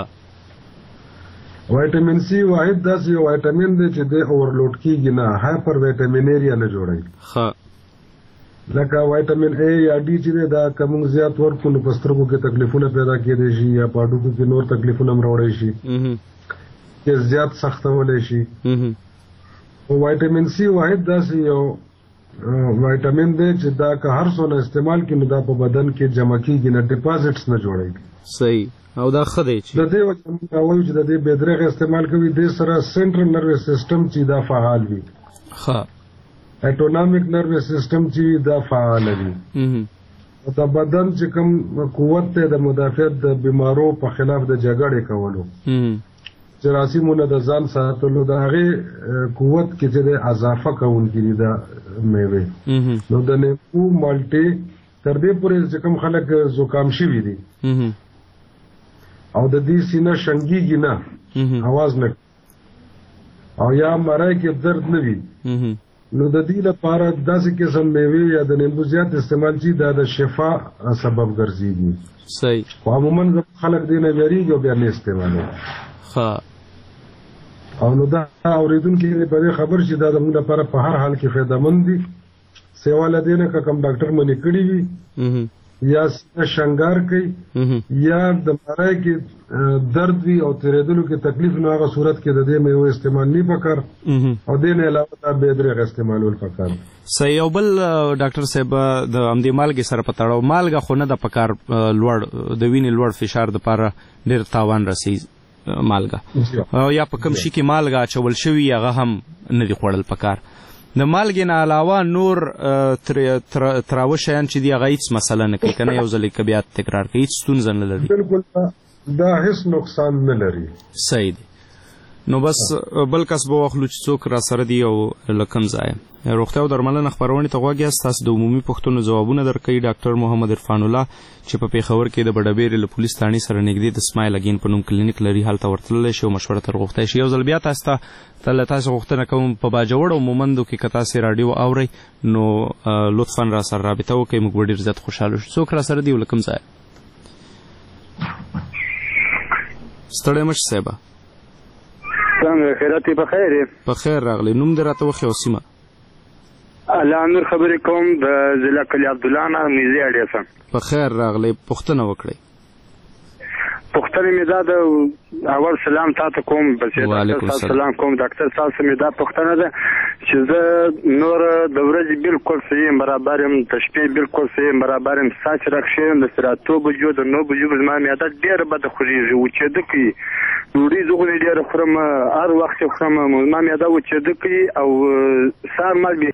[SPEAKER 4] وایټامین سی واحد داسې یو وایټامین دی چې د اورلوډ کېږي نه هایپر وایټامینیریا نه جوړوي. لکه وایټامین ا یا ډي چې دی دا که موږ زیات ورکړو نو په سترګو کې تکلیفونه پیدا کېدای شي یا په هډوکو کې نور تکلیفونه هم راوړی شي چې زیات سختولی شي. وایټامین سی واحد داسې یو وایټامین دی چې دا که هر څونه استعمال کړي نو دا په بدن کې جمع کېږي نه ډیپازټس نه جوړوي.
[SPEAKER 1] صحیح. او دا ښه دی چې
[SPEAKER 4] د دې وجه موږ وایو چې د دې بېدریغ استعمال کوي دې سره سنټرل نروس سیسټم چې دا فعال وي. اټونامیک نروس سیسټم چې دا فعال وي او د بدن چې کوم قوت دی د مدافعت د بیمارو په خلاف د جګړې کولو جراثیمونه د ځان ساتلو د هغې قوت کې چې د اضافه کوونکي دي دا میوې نو د نیمبو مالټې تر دې پورې چې کوم خلک زکام شوي دي او د دې سینه شنګېږي نه اواز نه او یا مرای کې درد نه وي نو د دې لپاره داسې قسم میوې یا د نیمبو زیات استعمال چې دا د شفا سبب ګرځېږي.
[SPEAKER 1] صحیح.
[SPEAKER 4] خو عموما خلک دې نه ویریږي او بیا نه استعمالوي. او نو دا اورېدونکي په دې خبر چې دا زموږ لپاره په هر حال کې فایده مند دي سیواله دینه که کم ډاکټر منی کړی وي یا شنګار کوي یا د مړای کې درد وي او تیرېدلو کې تکلیف نو هغه صورت کې د دې میوه استعمال نه پکار او دې نه علاوه د بيدرغ استعمالول پکار.
[SPEAKER 1] صحیح. او بل ډاکټر صاحب د امدې مالګې سره پتاړو مالګه خو نه د پکار لوړ د وینې لوړ فشار د پاره ډېر تاوان رسي مالګه یا په کم شي کې مالګه اچول شوی هغه هم نه دی خوړل پکار. د مالګې نه علاوه نور تراوه شیان چې دی هغه هیڅ مسله نه کوي کنه یو ځل کې بیا تکرار کوي هیڅ ستونزه نه لري.
[SPEAKER 4] بالکل دا هیڅ نقصان نه لري.
[SPEAKER 1] صحیح دی. نو بس بل کس به واخلو چې څوک را سره دی او لکم ځای روغتیا او درملنه خبرونه ته غوږ یاست. تاسو د عمومي پوښتنو ځوابونه درکوي ډاکټر محمد عرفان الله چې په پیښور کې د بډبېرې له پولیس تاڼي سره نږدې د اسماعیل اګین په نوم کلینیک لري. هلته ورتللی شي او مشوره تر غوښتی شي. یو ځل بیا تاسو ته غوښتنه کوم په باجوړ او مومندو کې که تاسې راډیو اورئ نو لطفا را سره رابطه وکړئ. موږ به ډېر زیات خوشحاله شو. څوک را سره دی او له کوم ځایه؟ ستړی مه شې صاحبه.
[SPEAKER 7] څنګه خیرات په خیر یې؟
[SPEAKER 1] په خیر راغلی. نوم دې راته وښیه او سیمه؟
[SPEAKER 7] الله نور خبرې کوم د ضلع کلي عبدالله نه میزې اډیسن.
[SPEAKER 1] په خیر راغلی. پوښتنه وکړئ.
[SPEAKER 7] پوښتنه مې دا د اول سلام تاسو کوم بس سلام کوم ډاکټر تاسو مې دا پوښتنه ده چې زه نور د ورځې بالکل صحیح برابر یم د شپې بالکل صحیح برابر یم ساعت راخښیم د سراتو بجو د 9 بجو زما معده ډېره بده خوږیږي وچېده کوي ډوډۍ زه خو ډېره خورم هر وخت خورم زما معده وچېده کوي او سهار مالګې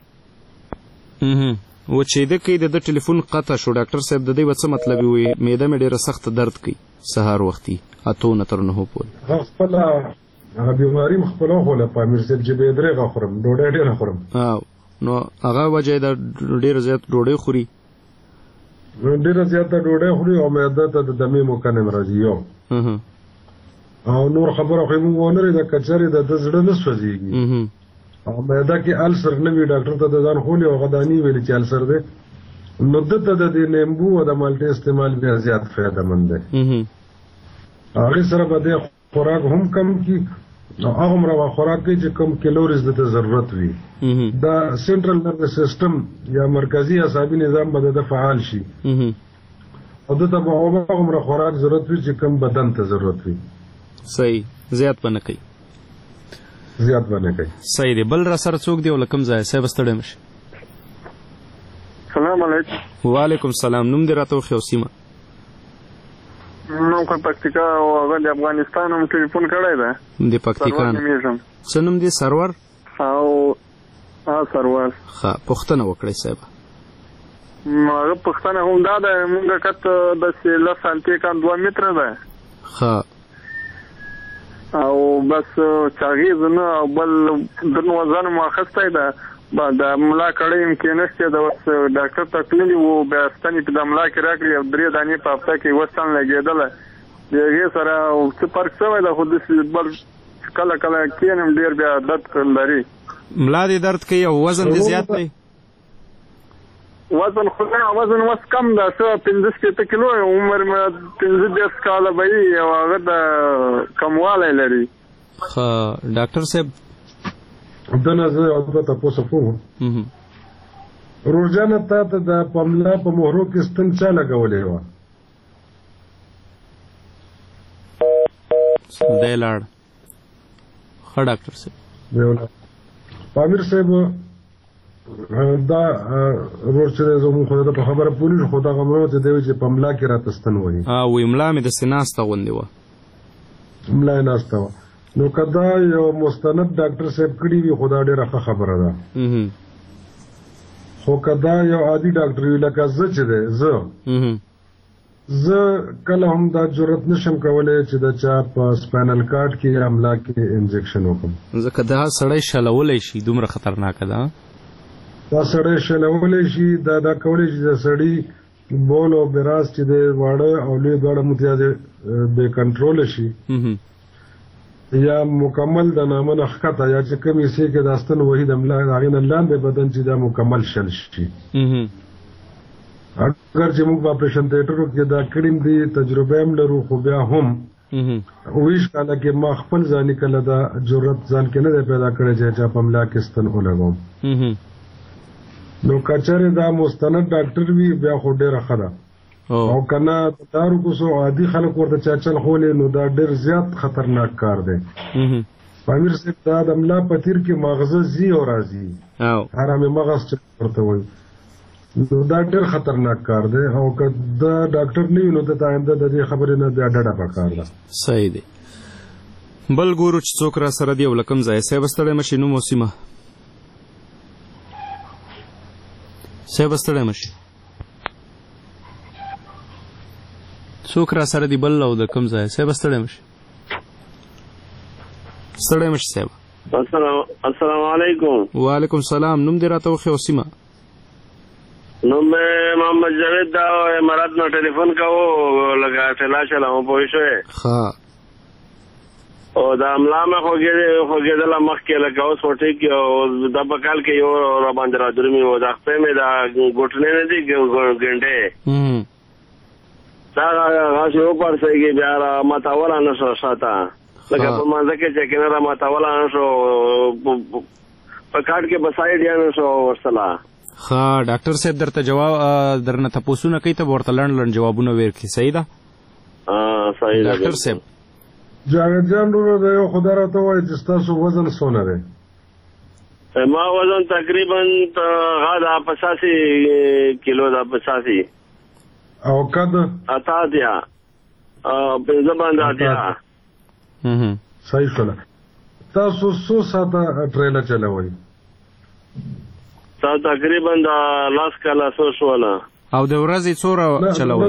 [SPEAKER 1] وچېده کوي. د ټلیفون قطع شو ډاکټر صاحب. د دې څه مطلب وي؟ معده مې ډېره سخت درد کوي سهار وختي 8 نه تر 9 پورې.
[SPEAKER 4] خپل هغه بیماری خپله خوله پامیر صاحب چې بېدرغه خورم ډوډۍ ډېره خورم
[SPEAKER 1] نو هغه وجه د ډېر زیات ډوډۍ خوري
[SPEAKER 4] ډېره زیاته ډوډۍ خوري او معده ته د دمې مکنم راځي یو او نور خبره خو موږ ونه لري د کچري د زړه نه سوځيږي او معده کې السر نه وي ډاکټر ته د ځان خولي او غدانی ویل چې السر ده نو دته د نیمبو او د مالټې استعمال بیا زیات فائدہ مند دی. هغه سره به د خوراک هم کم کی او هغه مرغه خوراک کې چې کم کیلوریز د ضرورت وي. دا سنټرل نروس سیستم یا مرکزی اعصابي نظام به د فعال شي او دته به هغه مرغه خوراک ضرورت وي چې کم بدن ته ضرورت وي.
[SPEAKER 1] صحیح. زیات بنه کوي. صحیح دی. بل را سره څوک دی او لکم ځای صاحب ستړی مشي؟
[SPEAKER 7] سلام علیکم.
[SPEAKER 1] وعلیکم السلام. نوم دې راته وښیه او سیمه؟
[SPEAKER 7] نو کو پکتیکا او هغه د افغانستان هم ټلیفون کړی دی.
[SPEAKER 1] د پکتیکا څه نوم دی؟ سرور
[SPEAKER 7] او سرور.
[SPEAKER 1] ښه پوښتنه وکړئ صاحب.
[SPEAKER 7] هغه پوښتنه هم دا ده مونږ کت د سیله سانتي کان 2 متره ده.
[SPEAKER 1] ښه
[SPEAKER 7] او بس چاغیز نه بل د وزن ماخسته ده د ملا کړه امکانسته د ډاکټر تکلیف وو بیا ستنی په د ملا کې راکړي 3 دانې په هفته کې وستان لګیدل دیغه سره او څه فرق شوی د خود بل کله کینم ډیر بیا درد لري.
[SPEAKER 1] ملا دې درد کوي او وزن دې زیات دی؟
[SPEAKER 7] وزن خو وزن وس کم ده څه 15 کیلو عمر مې 15 کاله وي او هغه د کمواله لري.
[SPEAKER 1] ښه ډاکټر صاحب
[SPEAKER 4] دنه زه او تاسو کوم روزانه ته د پملا په مهرو کې ستن چا لګولې و
[SPEAKER 1] دلار. ښه ډاکټر صاحب
[SPEAKER 4] پامیر صاحب دا ورڅ زموږ خو د خبره پولیس خدا غمرو ته دی چې پملا کې راتستن وایي
[SPEAKER 1] وې ملا مې د سیناسته غوندې و
[SPEAKER 4] ملا ناسته و نو کدا یو مستند ډاکټر صاحب کړي وي خدا ډېره ښه خبره ده. خو کدا یو عادي ډاکټر وي لکه زه چې دی زه کله هم دا جرأت نشم کولی چې د چا په سپاینل کارډ کې یا ملا کې انجکشن وکړم
[SPEAKER 1] ځکه دا سړی شلولی شي دومره خطرناکه ده.
[SPEAKER 4] دا سړی شلولی شي دا کولی شي د سړي بول او براز چې دی واړه او لوی دواړه متیازې بې کنټروله شي یا مکمل د نامه نه ښکته یا چې کوم حصې کې دا ستن وحید املا هغې نه لاندې بدن چې دا مکمل شل شي. اگر چې موږ په اپریشن تیټرو کې دا کړیم دي تجربه هم لرو خو بیا هم 20 کاله کې ما خپل ځاني کله دا جرأت ځان کې نه دی پیدا کړی چې چا په املا کې ستن ولګوم. نو کچره دا مستند ډاکټر وی بیا خو ډیره ښه ده او کنه دارو کوسو عادي خلک ورته چا چل خولې نو دا ډیر زیات خطرناک کار دی امیر صاحب دا د ملا پتیر کې مغزه زی او راځي حرامه مغز چې ورته وایي نو دا ډیر خطرناک کار دی او که دا ډاکټر نه وي نو د آینده د دې خبرې نه بیا ډډه پکار ده.
[SPEAKER 1] صحیح دی. بل ګورو چې څوک را سره دی او لکم ځای صاحب ستړی مشي نوم او سیمه صاحب ستړی مشي څوک را سره دی بل او د کم ځای صاحب ستړی مشي صاحب.
[SPEAKER 8] السلام علیکم.
[SPEAKER 1] وعلیکم السلام. نوم دې راته وښیه او سیمه.
[SPEAKER 8] نوم محمد جاوید دا امارات نه ټلیفون کوو لکه ټلا چلاو پوه شوې او دا ملا مې خوږېدله مخکې لکه اوس خو ټیک او دا په کال کې یو راباندې رادرومي و دا خپې مې دا ګوټنې نه دي ګنډې دا غاسې وپړسېږي بیا راماتوله نه شو شاته لکه په مانځه کې چې کنه راماتوله نه شو په کاټ کې بسایډ یا نه شو ورسله.
[SPEAKER 1] ښه ډاکټر صاحب درته جواب درنه تپوسونه کوي ته به ورته لنډ جوابونه ورکړي. صحیح ده
[SPEAKER 8] صحیح ده
[SPEAKER 1] ډاکټر صاحب.
[SPEAKER 4] جاوید جان وروره د یو خدای راته وایي چې ستاسو وزن څونه دی؟
[SPEAKER 8] ما وزن تقریبا غاده 85 کیلو ده 85
[SPEAKER 4] او قد
[SPEAKER 8] اتاتیا پنځه باندې اتیا.
[SPEAKER 4] صحیح شوله. تاسو څو ساعته ټریله چلوئ؟
[SPEAKER 8] تقریبا دا لاس کاله څو شوله.
[SPEAKER 1] او د ورځې څوره چلوئ؟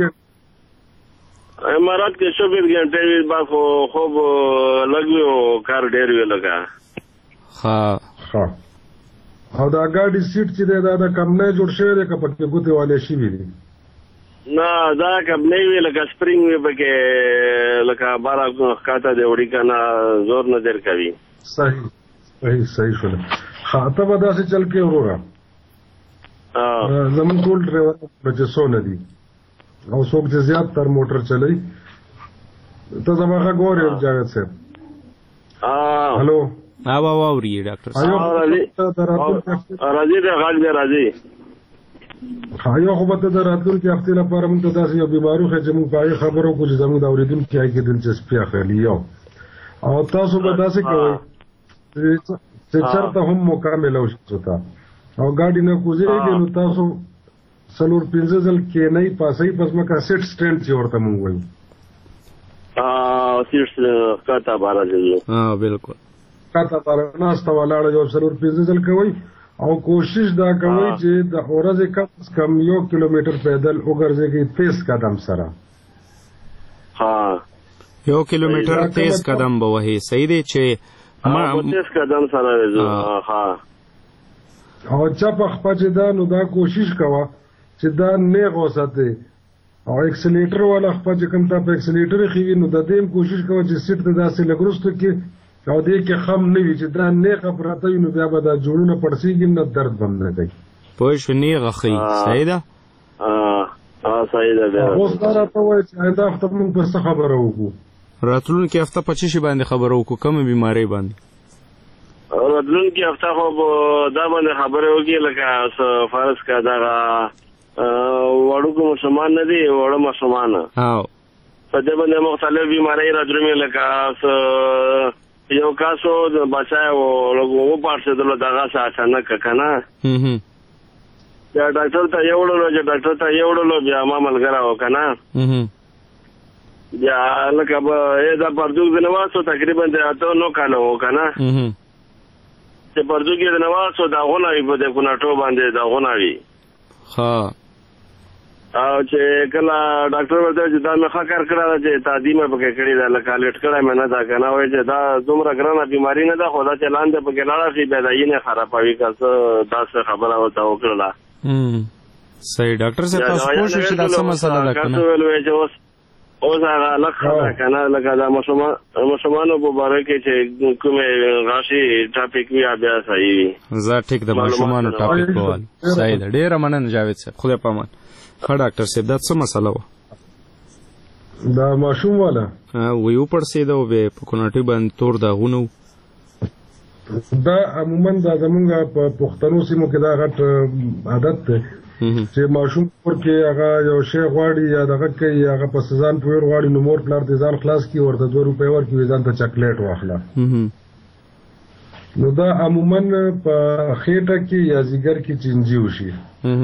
[SPEAKER 8] امارات کې 24 غنټې وي با خو خوب لږ وي او کار ډېر وي لګا.
[SPEAKER 4] ها او دا ګاډي سیټ چې دا د کم نه جوړ شوی دی که پکې ګوتې والے شي وي؟
[SPEAKER 8] نه دا کم نه وي لکه سپرینګ وي پکې لکه بارا ښکاته دی وړي که نه زور نه در کوي.
[SPEAKER 4] صحیح شوله. ښه ته به داسې چل کې وروره زمونږ ټول ډرایوران چې څونه دي او څوک چې زیات تر موټر چلوي ته زما غږ اورې جاوید صاحب؟ هلو
[SPEAKER 1] واوري ډاکټر صاحب
[SPEAKER 8] راځي دی غږ دی راځي.
[SPEAKER 4] یو خو به ته د راتلونکي هفتې لپاره مونږ ته داسې یو بیماري وښیه چې مونږ په هغې خبرو وکړو چې زمونږ د اورېدونکي هغې کې دلچسپي اخلي یو او تاسو به داسې کوئ چې چېرته هم موقع میلاو شي ته او ګاډي نه کوزېږي نو تاسو 4-5 ځل کېنئ پاسئ په ځمکه سیټ سټینډ چې ورته مونږ وایو
[SPEAKER 8] سیټ ښکته باره ځي
[SPEAKER 1] بلکل
[SPEAKER 4] ښکته باره ناسته ولاړه یو 4-5 ځل کوئ او کوشش دا کوئ چې د ورځې کم از کم 1 کیلومیټر پیدل وګرځېږئ تیز قدم سره.
[SPEAKER 1] 1 کیلومیټر تیز قدم به وهئ. صحیح دی چې
[SPEAKER 8] تیز قدم سره
[SPEAKER 4] او چپ خپه چې دا نو دا کوشش کوه چې دا نیغ وساتې او اکسلیټر والا خپه چې کوم تا په اکسلیټر ایښي وي نو د دې هم کوشش کوه چې سیټ ته داسې لږ وروسته کې او دې کې خم نه وي چې دا نیغه پراته وي نو بیا به دا جوړونه پړسېږي نه درد به هم نه کوي.
[SPEAKER 1] پوه شو نیغه ښي. صحیح ده
[SPEAKER 8] صحیح ده.
[SPEAKER 4] اوس دا راته وایي چې آینده هفته موږ په څه خبره وکړو؟
[SPEAKER 1] راتلونکي هفته په څه شي باندې خبره وکړو؟ کومه بیمارۍ باندې؟
[SPEAKER 8] راتلونکي هفته خو دا باندې خبرې وکړي لکه فرض که دغه وړوکو ماشومان نه دي وړه ماشومان په دې باندې مختلف بیمارۍ رادرومي لکه یو کاسو بچای وپاړسېدلو دغسې اچانک که نه بیا ډاکټر ته یوړلو چې ډاکټر ته یوړلو بیا ما ملګری و که نه بیا لکه دا پردوک د نواسو تقریبا د 8-9 کاله و که نه چې پردوک یې د نواسو داغونه وي په دې کوناټو باندې داغونه وي او چې کله ډاکټر ورته چې دا مې ښه کار کړی ده چې تعدي مې پکې کړې ده لکه لیټ کړی مې نه ده که نه وایي چې دا دومره ګرانه بیماري نه ده خو دا چې لاندې پکې لاړه شي بیا دا یې خرابوي که څه داسې خبره ورته وکړله.
[SPEAKER 1] صحیح ډاکټر صاحب تاسو پوه شئ چې دا څه مسله ده که نه
[SPEAKER 8] اوس هغه لږ ښه ده که نه لکه دا ماشومانو په باره کې چې کومې غاشي ټاپک وي بیا صحیح وي.
[SPEAKER 1] زه ټیک د ماشومانو ټاپک کول صحیح ده. ډېره مننه جاوید صاحب خدای په امان. ښه ډاکټر صاحب دا څه مسله وه؟
[SPEAKER 4] دا ماشوم والا
[SPEAKER 1] وی وپړسېده او بیا په کوناټۍ باندې تور داغونه و
[SPEAKER 4] دا عموما دا زمونږ په پښتنو سیمو کې دا غټ عادت دی چې ماشوم کور کې هغه یو شی غواړي یا دغه کوي هغه په ځان پوهر غواړي نو مور پلار دې ځان خلاص کړي ورته 2 روپۍ ورکړي ځان ته چاکلیټ واخله. نو دا عموما په خېټه کې یا ځیګر کې چینجي وشي.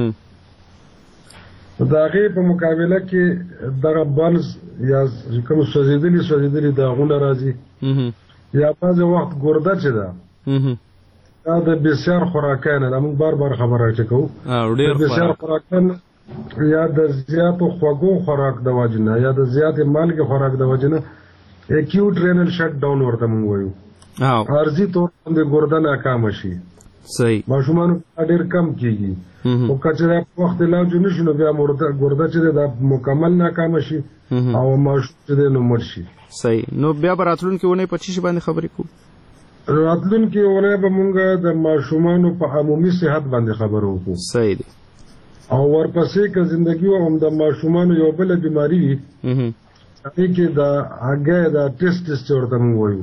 [SPEAKER 4] د هغې په مقابله کې دغه بلز یا کوم سوځېدلي داغونه راځي یا بعضې وخت ګرده چې ده دا د بسیار خوراکانه ده. موږ بار خبره چې کوو د بسیار خوراکانه یا د زیاتو خوږو خوراک د وجې نه یا د زیاتې مالګې خوراک د وجې نه اکیوټ رینل شټ ډاون ورته موږ وایو. عارضي طور باندې ګرده ناکامه شي.
[SPEAKER 1] صحیح.
[SPEAKER 4] ماشومانو ډېر کم کېږي خو که چېرې په وخت علاج نه شي نو بیا ګرده چې دی دا مکمل ناکامه شي او ماشوم چې دی نو مړ شي.
[SPEAKER 1] صحیح. نو بیا به راتلونکې اونۍ په څه شي باندې خبرې کوو؟
[SPEAKER 4] راتلونکې اونۍ به مونږ د ماشومانو په عمومي صحت باندې خبرې وکړو.
[SPEAKER 1] صحیح دی.
[SPEAKER 4] او ورپسې که زندګي هم د ماشومانو یو بله بیماري وي هغې کې د هګۍ د ټیسټس چې ورته مونږ وایو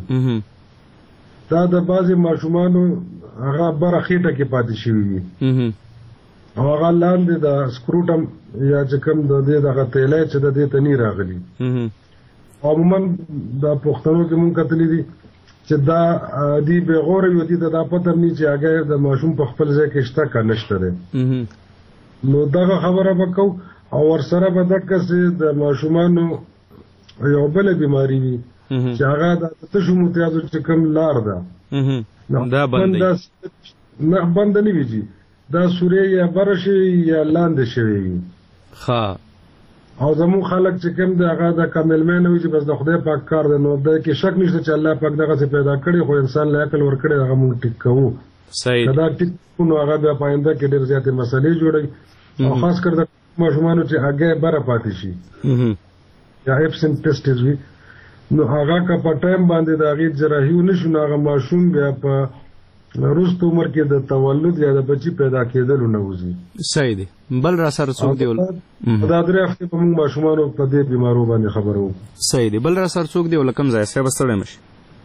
[SPEAKER 4] دا د بعضې ماشومانو هغه بره خېټه کې پاتې شوي وي او هغه لاندې د سکروټم یا چې کوم د دې دغه تیلی چې د دې ته نی راغلي. عموما د پښتنو کې مونږ کتلي دي چې دا دی بېغوره وي دي ته دا پته نه چې هګۍ د ماشوم په خپل ځای کې شته که نشته دی. نو دغه خبره به کوو او ورسره به دقسې د ماشومانو یو بله بیماري وي چې هغه د تشو متیازو چې کوم لار ده
[SPEAKER 1] دا بنده
[SPEAKER 4] نه وي جي دا سوری یا بره شوي یا لاندې شوي وي. او زموږ خلک چې کوم دی هغه د کاملمین وي چې بس د خدای پاک کار دی نو د کې شک نشته چې الله پاک دغسې پیدا کړي خو انسان له عقل ورکړی هغه موږ ټیک کوو.
[SPEAKER 1] صحیح.
[SPEAKER 4] که دا ټیک کوو نو هغه بیا په آینده کې ډېر زیاتې مسلې جوړوي او خاص کر د ماشومانو چې هګۍ بره پاتې شي یا ایبسنټ ټیسټز وي نو هغه که په ټایم باندې د هغې جراحي ونه شو نو هغه ماشوم بیا په وروسته عمر کې د تولد یا د بچي پیدا کېدلو نه وځي.
[SPEAKER 1] صحیح دی. بل را سره څوک دی؟
[SPEAKER 4] دا 3 هفتې به موږ ماشومانو په دې بیمارو باندې خبره وکړو.
[SPEAKER 1] صحیح دی. بل را سره څوک دی او له کوم ځایه؟ صاحب ستړی مشي.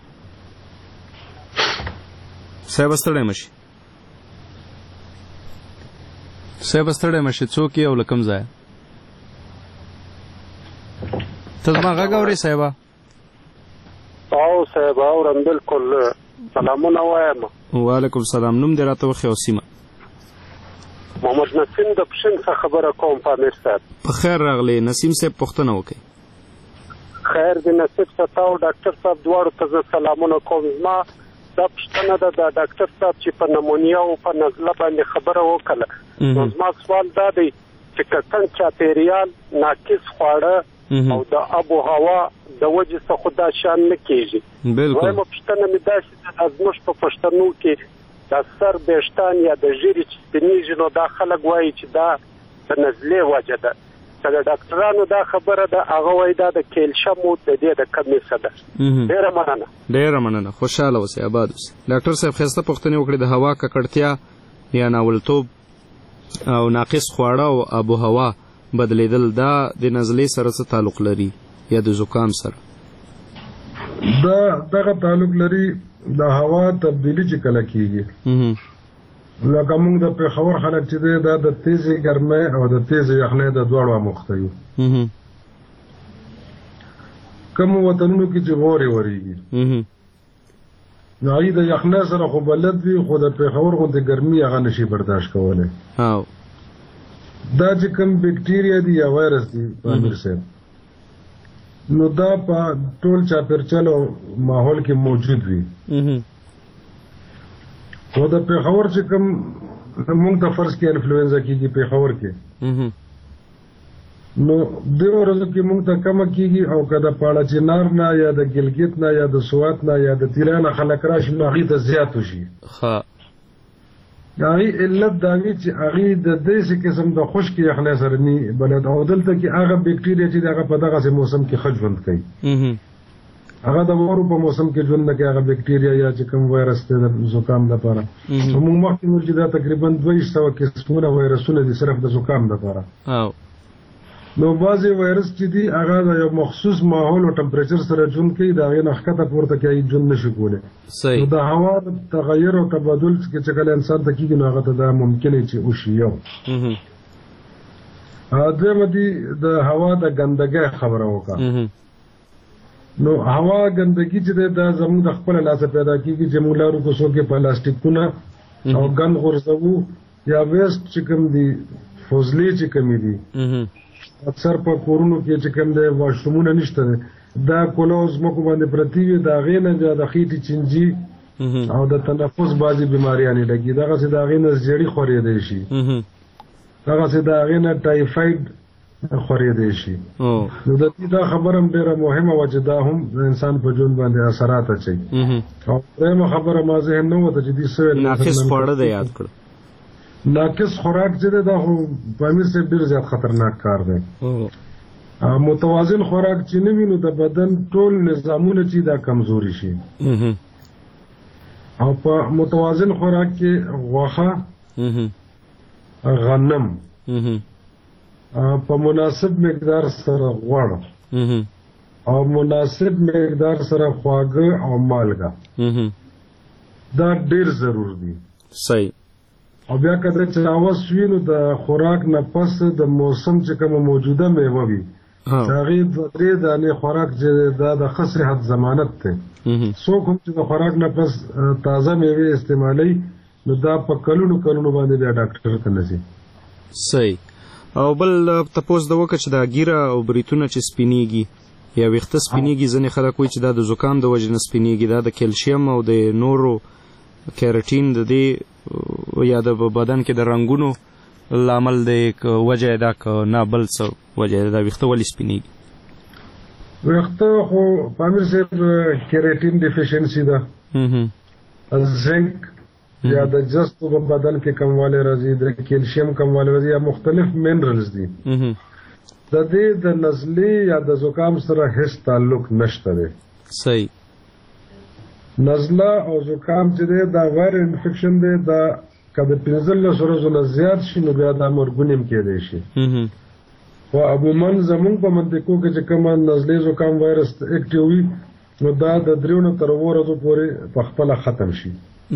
[SPEAKER 1] څوک یې او له کوم ځایه؟ ته زما غږ اورې صاحبه؟
[SPEAKER 9] او صاحب اورم بلکل. سلامونه وایم.
[SPEAKER 1] وعلیکم سلام. نوم دې راته وښیه او سیمه؟
[SPEAKER 9] محمد نسیم د پښین څخه خبره کوم پامیر صاحب.
[SPEAKER 1] په خیر راغلی نسیم صاحب. پوښتنه وکړئ.
[SPEAKER 9] خیر دې نصیب ته او ډاکټر صاحب دواړو ته زه سلامونه کوم. زما دا پوښتنه ده د ډاکټر صاحب چې په نمونیا او په نزله باندې خبره وکړه نو زما سوال دا دی چې که څنګه چاپېریال ناقص خواړه او د آب و هوا د وجې څخه خو دا شان نه کېږي. دویمه پوښتنه مې داسې ده زموږ په پښتنو کې د سر ویښتان یا د ږیرې چې سپینېږي نو دا خلک وایي چې دا د نزلې وجه ده. که د ډاکټرانو دا خبره ده هغه وایي دا د کیلشیمو د دې د کمیسه ده.
[SPEAKER 1] ډېره مننه. خوشحاله اوسئ، آباد اوسئ. ډاکټر صاحب ښایسته پوښتنې وکړې. د هوا ککړتیا یا ناولتوب او ناقص خواړه او آب و هوا بدلیدل دا د نزلې سره څه تعلق لري یا د زکام سره؟
[SPEAKER 4] دغه تعلق لري د هوا تبدیلی چې کله کېږي لکه موږ د پېښور خلک چې دی دا د تیزې ګرمۍ او د تیزې یخنۍ د دواړو اموخته یو. کومو وطنونو کې چې غورې ورېږي نو هغوی د یخنۍ سره خو بلد وي خو د پېښور غوندې ګرمي هغه نشي برداشت کولی. دا چې کوم بکټیریا دي یا وایرس دي امیر صاحب نو دا په ټول چاپېرچل او ماحول کې موجود وي. خو د پېښور چې کوم موږ ته فرض کې انفلوئنزا کېږي پېښور کې نو دې ورځو کې موږ ته کمه کېږي او که د پاړه چنار نه یا د ګلګت نه یا د سوات نه یا د تیرا نه خلک راشي نو هغې ته زیات وشي. هغې علت دا وي چې هغې د داسې قسم د خشکې یخنۍ سره نه بلد او دلته کې هغه بکټیریا چې هغه په دغسې موسم کې ښه ژوند کوي هغه د واورو په موسم کې ژوند نه کوي هغه بکټیریا یا چې کوم وایرس دی د زکام لپاره. موږ مخکې ویل چې دا تقریبا 200 قسمونه وایرسونه دي صرف د زکام لپاره. نو بعضې وایرس چې دي هغه د یو مخصوص ماحول او ټمپریچر سره ژوند کوي، د هغې نه ښکته پورته کوي ژوند نشي کولی. نو د هوا تغیر او تبادل چې کله انسان ته کېږي نو هغه ته دا ممکن چې وشي. یو دویمه دي د هوا د ګندګۍ خبره وکړه. نو هوا ګندګي چې دا زموږ د خپل لاسه پیدا کېږي چې موږ لارو کوڅو کې پلاستیکونه او ګند غورځوو یا ویسټ چې کوم دي فضلې چې کمې دي اکثر په کورونو کې چې کوم دی واشرومونه نشته دی دا کوله ځمکو باندې پرتې وي د هغې نه د خېټې چینجي او د تنفس بعضې بیماریانې لګي دغسې د هغې نه زیړي خورېدی شي دغسې د هغې نه ټایفاید خورېدی شي. نو د دې دا خبره هم ډېره مهمه وه چې دا هم د انسان په ژوند باندې اثرات اچوي. او درېیمه خبره ما ذهن نه وته چې دې څه
[SPEAKER 1] ناقص خواړه د یاد کړو.
[SPEAKER 4] ناقص خوراک چې دی دا خو په امیر صاحب ډېر زیات خطرناک کار دی. متوازن خوراک چې نه وي نو د بدن ټول نظامونه چې دا کمزوري شي. او په متوازن خوراک کې غوښه، غنم، په مناسب مقدار سره غوړ او مناسب مقدار سره خواږه او مالګه دا ډېر ضرور دي.
[SPEAKER 1] صحیح.
[SPEAKER 4] او بیا که د چاوس وي نو د خوراک نه پس د موسم چې کومه موجوده میوه وي هغې دوه درې دانې خوراک چې دا د ښه صحت ضمانت دی. څوک هم چې د خوراک نه پس تازه میوې استعمالوي نو دا په کلونو کلونو باندې بیا ډاکټر ته نه ځي.
[SPEAKER 1] صحیح. او بل تپوس د وکړه چې دا ږیره او بریتونه چې سپینېږي یا ویښته سپینېږي ځینې خلک وایي چې دا د زکام د وجې نه سپینېږي دا د کیلشیم او د نورو کیراټین د دې یا د بدن کې د رنګونو لامل دی وجه دا که نه بل څه وجه دا ویښته ولې سپینېږي؟
[SPEAKER 4] ویښته خو په امیر صاحب کیراټین ډیفیشنسي ده، زنک یا د جست په بدن کې کموالی راځي، د کیلشیم کموالی راځي یا مختلف منرلز دي. د دې د نزلې یا د زکام سره هیڅ تعلق نشته دی.
[SPEAKER 1] صحیح.
[SPEAKER 4] نزله او زکام چې دی دا غیر انفیکشن دی، دا که د 15 ورځو نه زیات شي نو بیا دا مرګونی هم کېدی شي. خو عموما زمونږ په منطقو کې چې کومه نزلې زکام وایرس اکټیو وي نو دا د 3 نه تر 7 ورځو پورې په خپله ختم شي.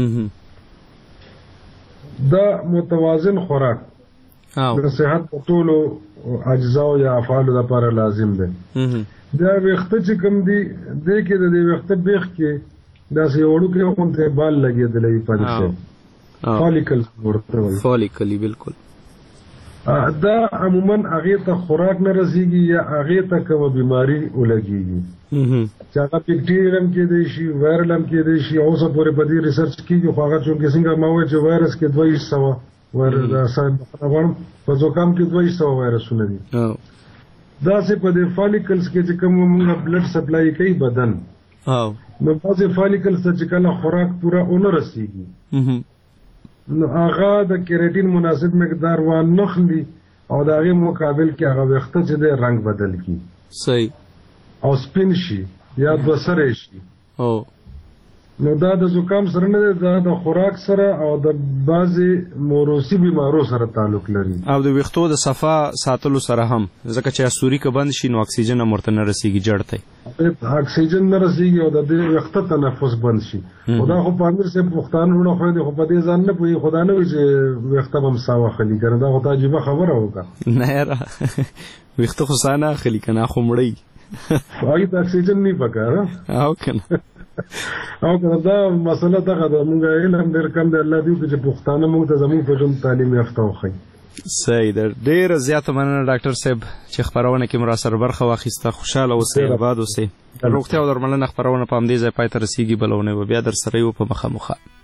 [SPEAKER 4] دا متوازن خوراک د صحت په ټولو اجزاو یا افعالو لپاره لازم دی. دا ویښته چې کوم دي دې کې د دې ویښته بیخ کې داسې وړوکی غوندې بال لګېدلی وي پاتې شوی، فالیکل ورته وایي.
[SPEAKER 1] فالیکلي بالکل.
[SPEAKER 4] دا عموما هغې ته خوراک نه رسېږي یا هغې ته کومه بیماري ولګېږي چې هغه بیکټیریا هم کېدی شي، وایرل هم کېدی شي. اوسه پورې په دې ریسرچ کېږي خو هغه چونکې څنګه ما وویل چې وایرس کې 200 غواړم په زکام کې 200 وایرسونه دي. داسې په دې فالیکلز کې چې کوم موږ بلډ سپلای کوي بدن نو بعضې فالیکلز ته چې کله خوراک پوره ونه رسېږي نو هغه د کیراټین مناسب مقدار وانخلي او د هغې مقابل کې هغه ویښته چې دی رنګ بدل کړي.
[SPEAKER 1] صحیح.
[SPEAKER 4] او سپین شي یا دوه سری شي. نو دا د زکام سره نه دی، دا د خوراک سره او د بعضې موروثي بیمارو سره تعلق لري.
[SPEAKER 1] او د ویښتو د صفا ساتلو سره هم ځکه چې اسوري که بند شي نو اکسیجن هم ورته نه رسېږي جړ ته
[SPEAKER 4] اکسیجن نه رسېږي او د دې ویښته تنفس بند شي. خو دا خو په امیر صاحب پښتانه وروڼه خویندې خو په دې ځان نه پوهېږي، خو دا نه وایي چې ویښته به هم ساه واخلي که نه دا خو ته عجیبه خبره وکړه.
[SPEAKER 1] نه یاره ویښته خو ساه نه اخلي که نه خو مړی
[SPEAKER 4] هغې ته اکسیجن نه پکار
[SPEAKER 1] او که نه
[SPEAKER 4] او که دا مسله دغه ده مونږ علم ډېر کم دی. الله دې وکړي چې پښتانه مونږ ته زموږ په ژوند تعلیم یافته وښیي.
[SPEAKER 1] صحیح ده. ډېره زیاته مننه ډاکټر صاحب چې خپرونه کې مو راسره برخه واخیسته. خوشحاله اوسئ، آباد اوسئ. روغتیا او درملنه خپرونه په همدې ځای پای ته رسېږي. بله اونۍ به بیا در سره یو په مخامخ.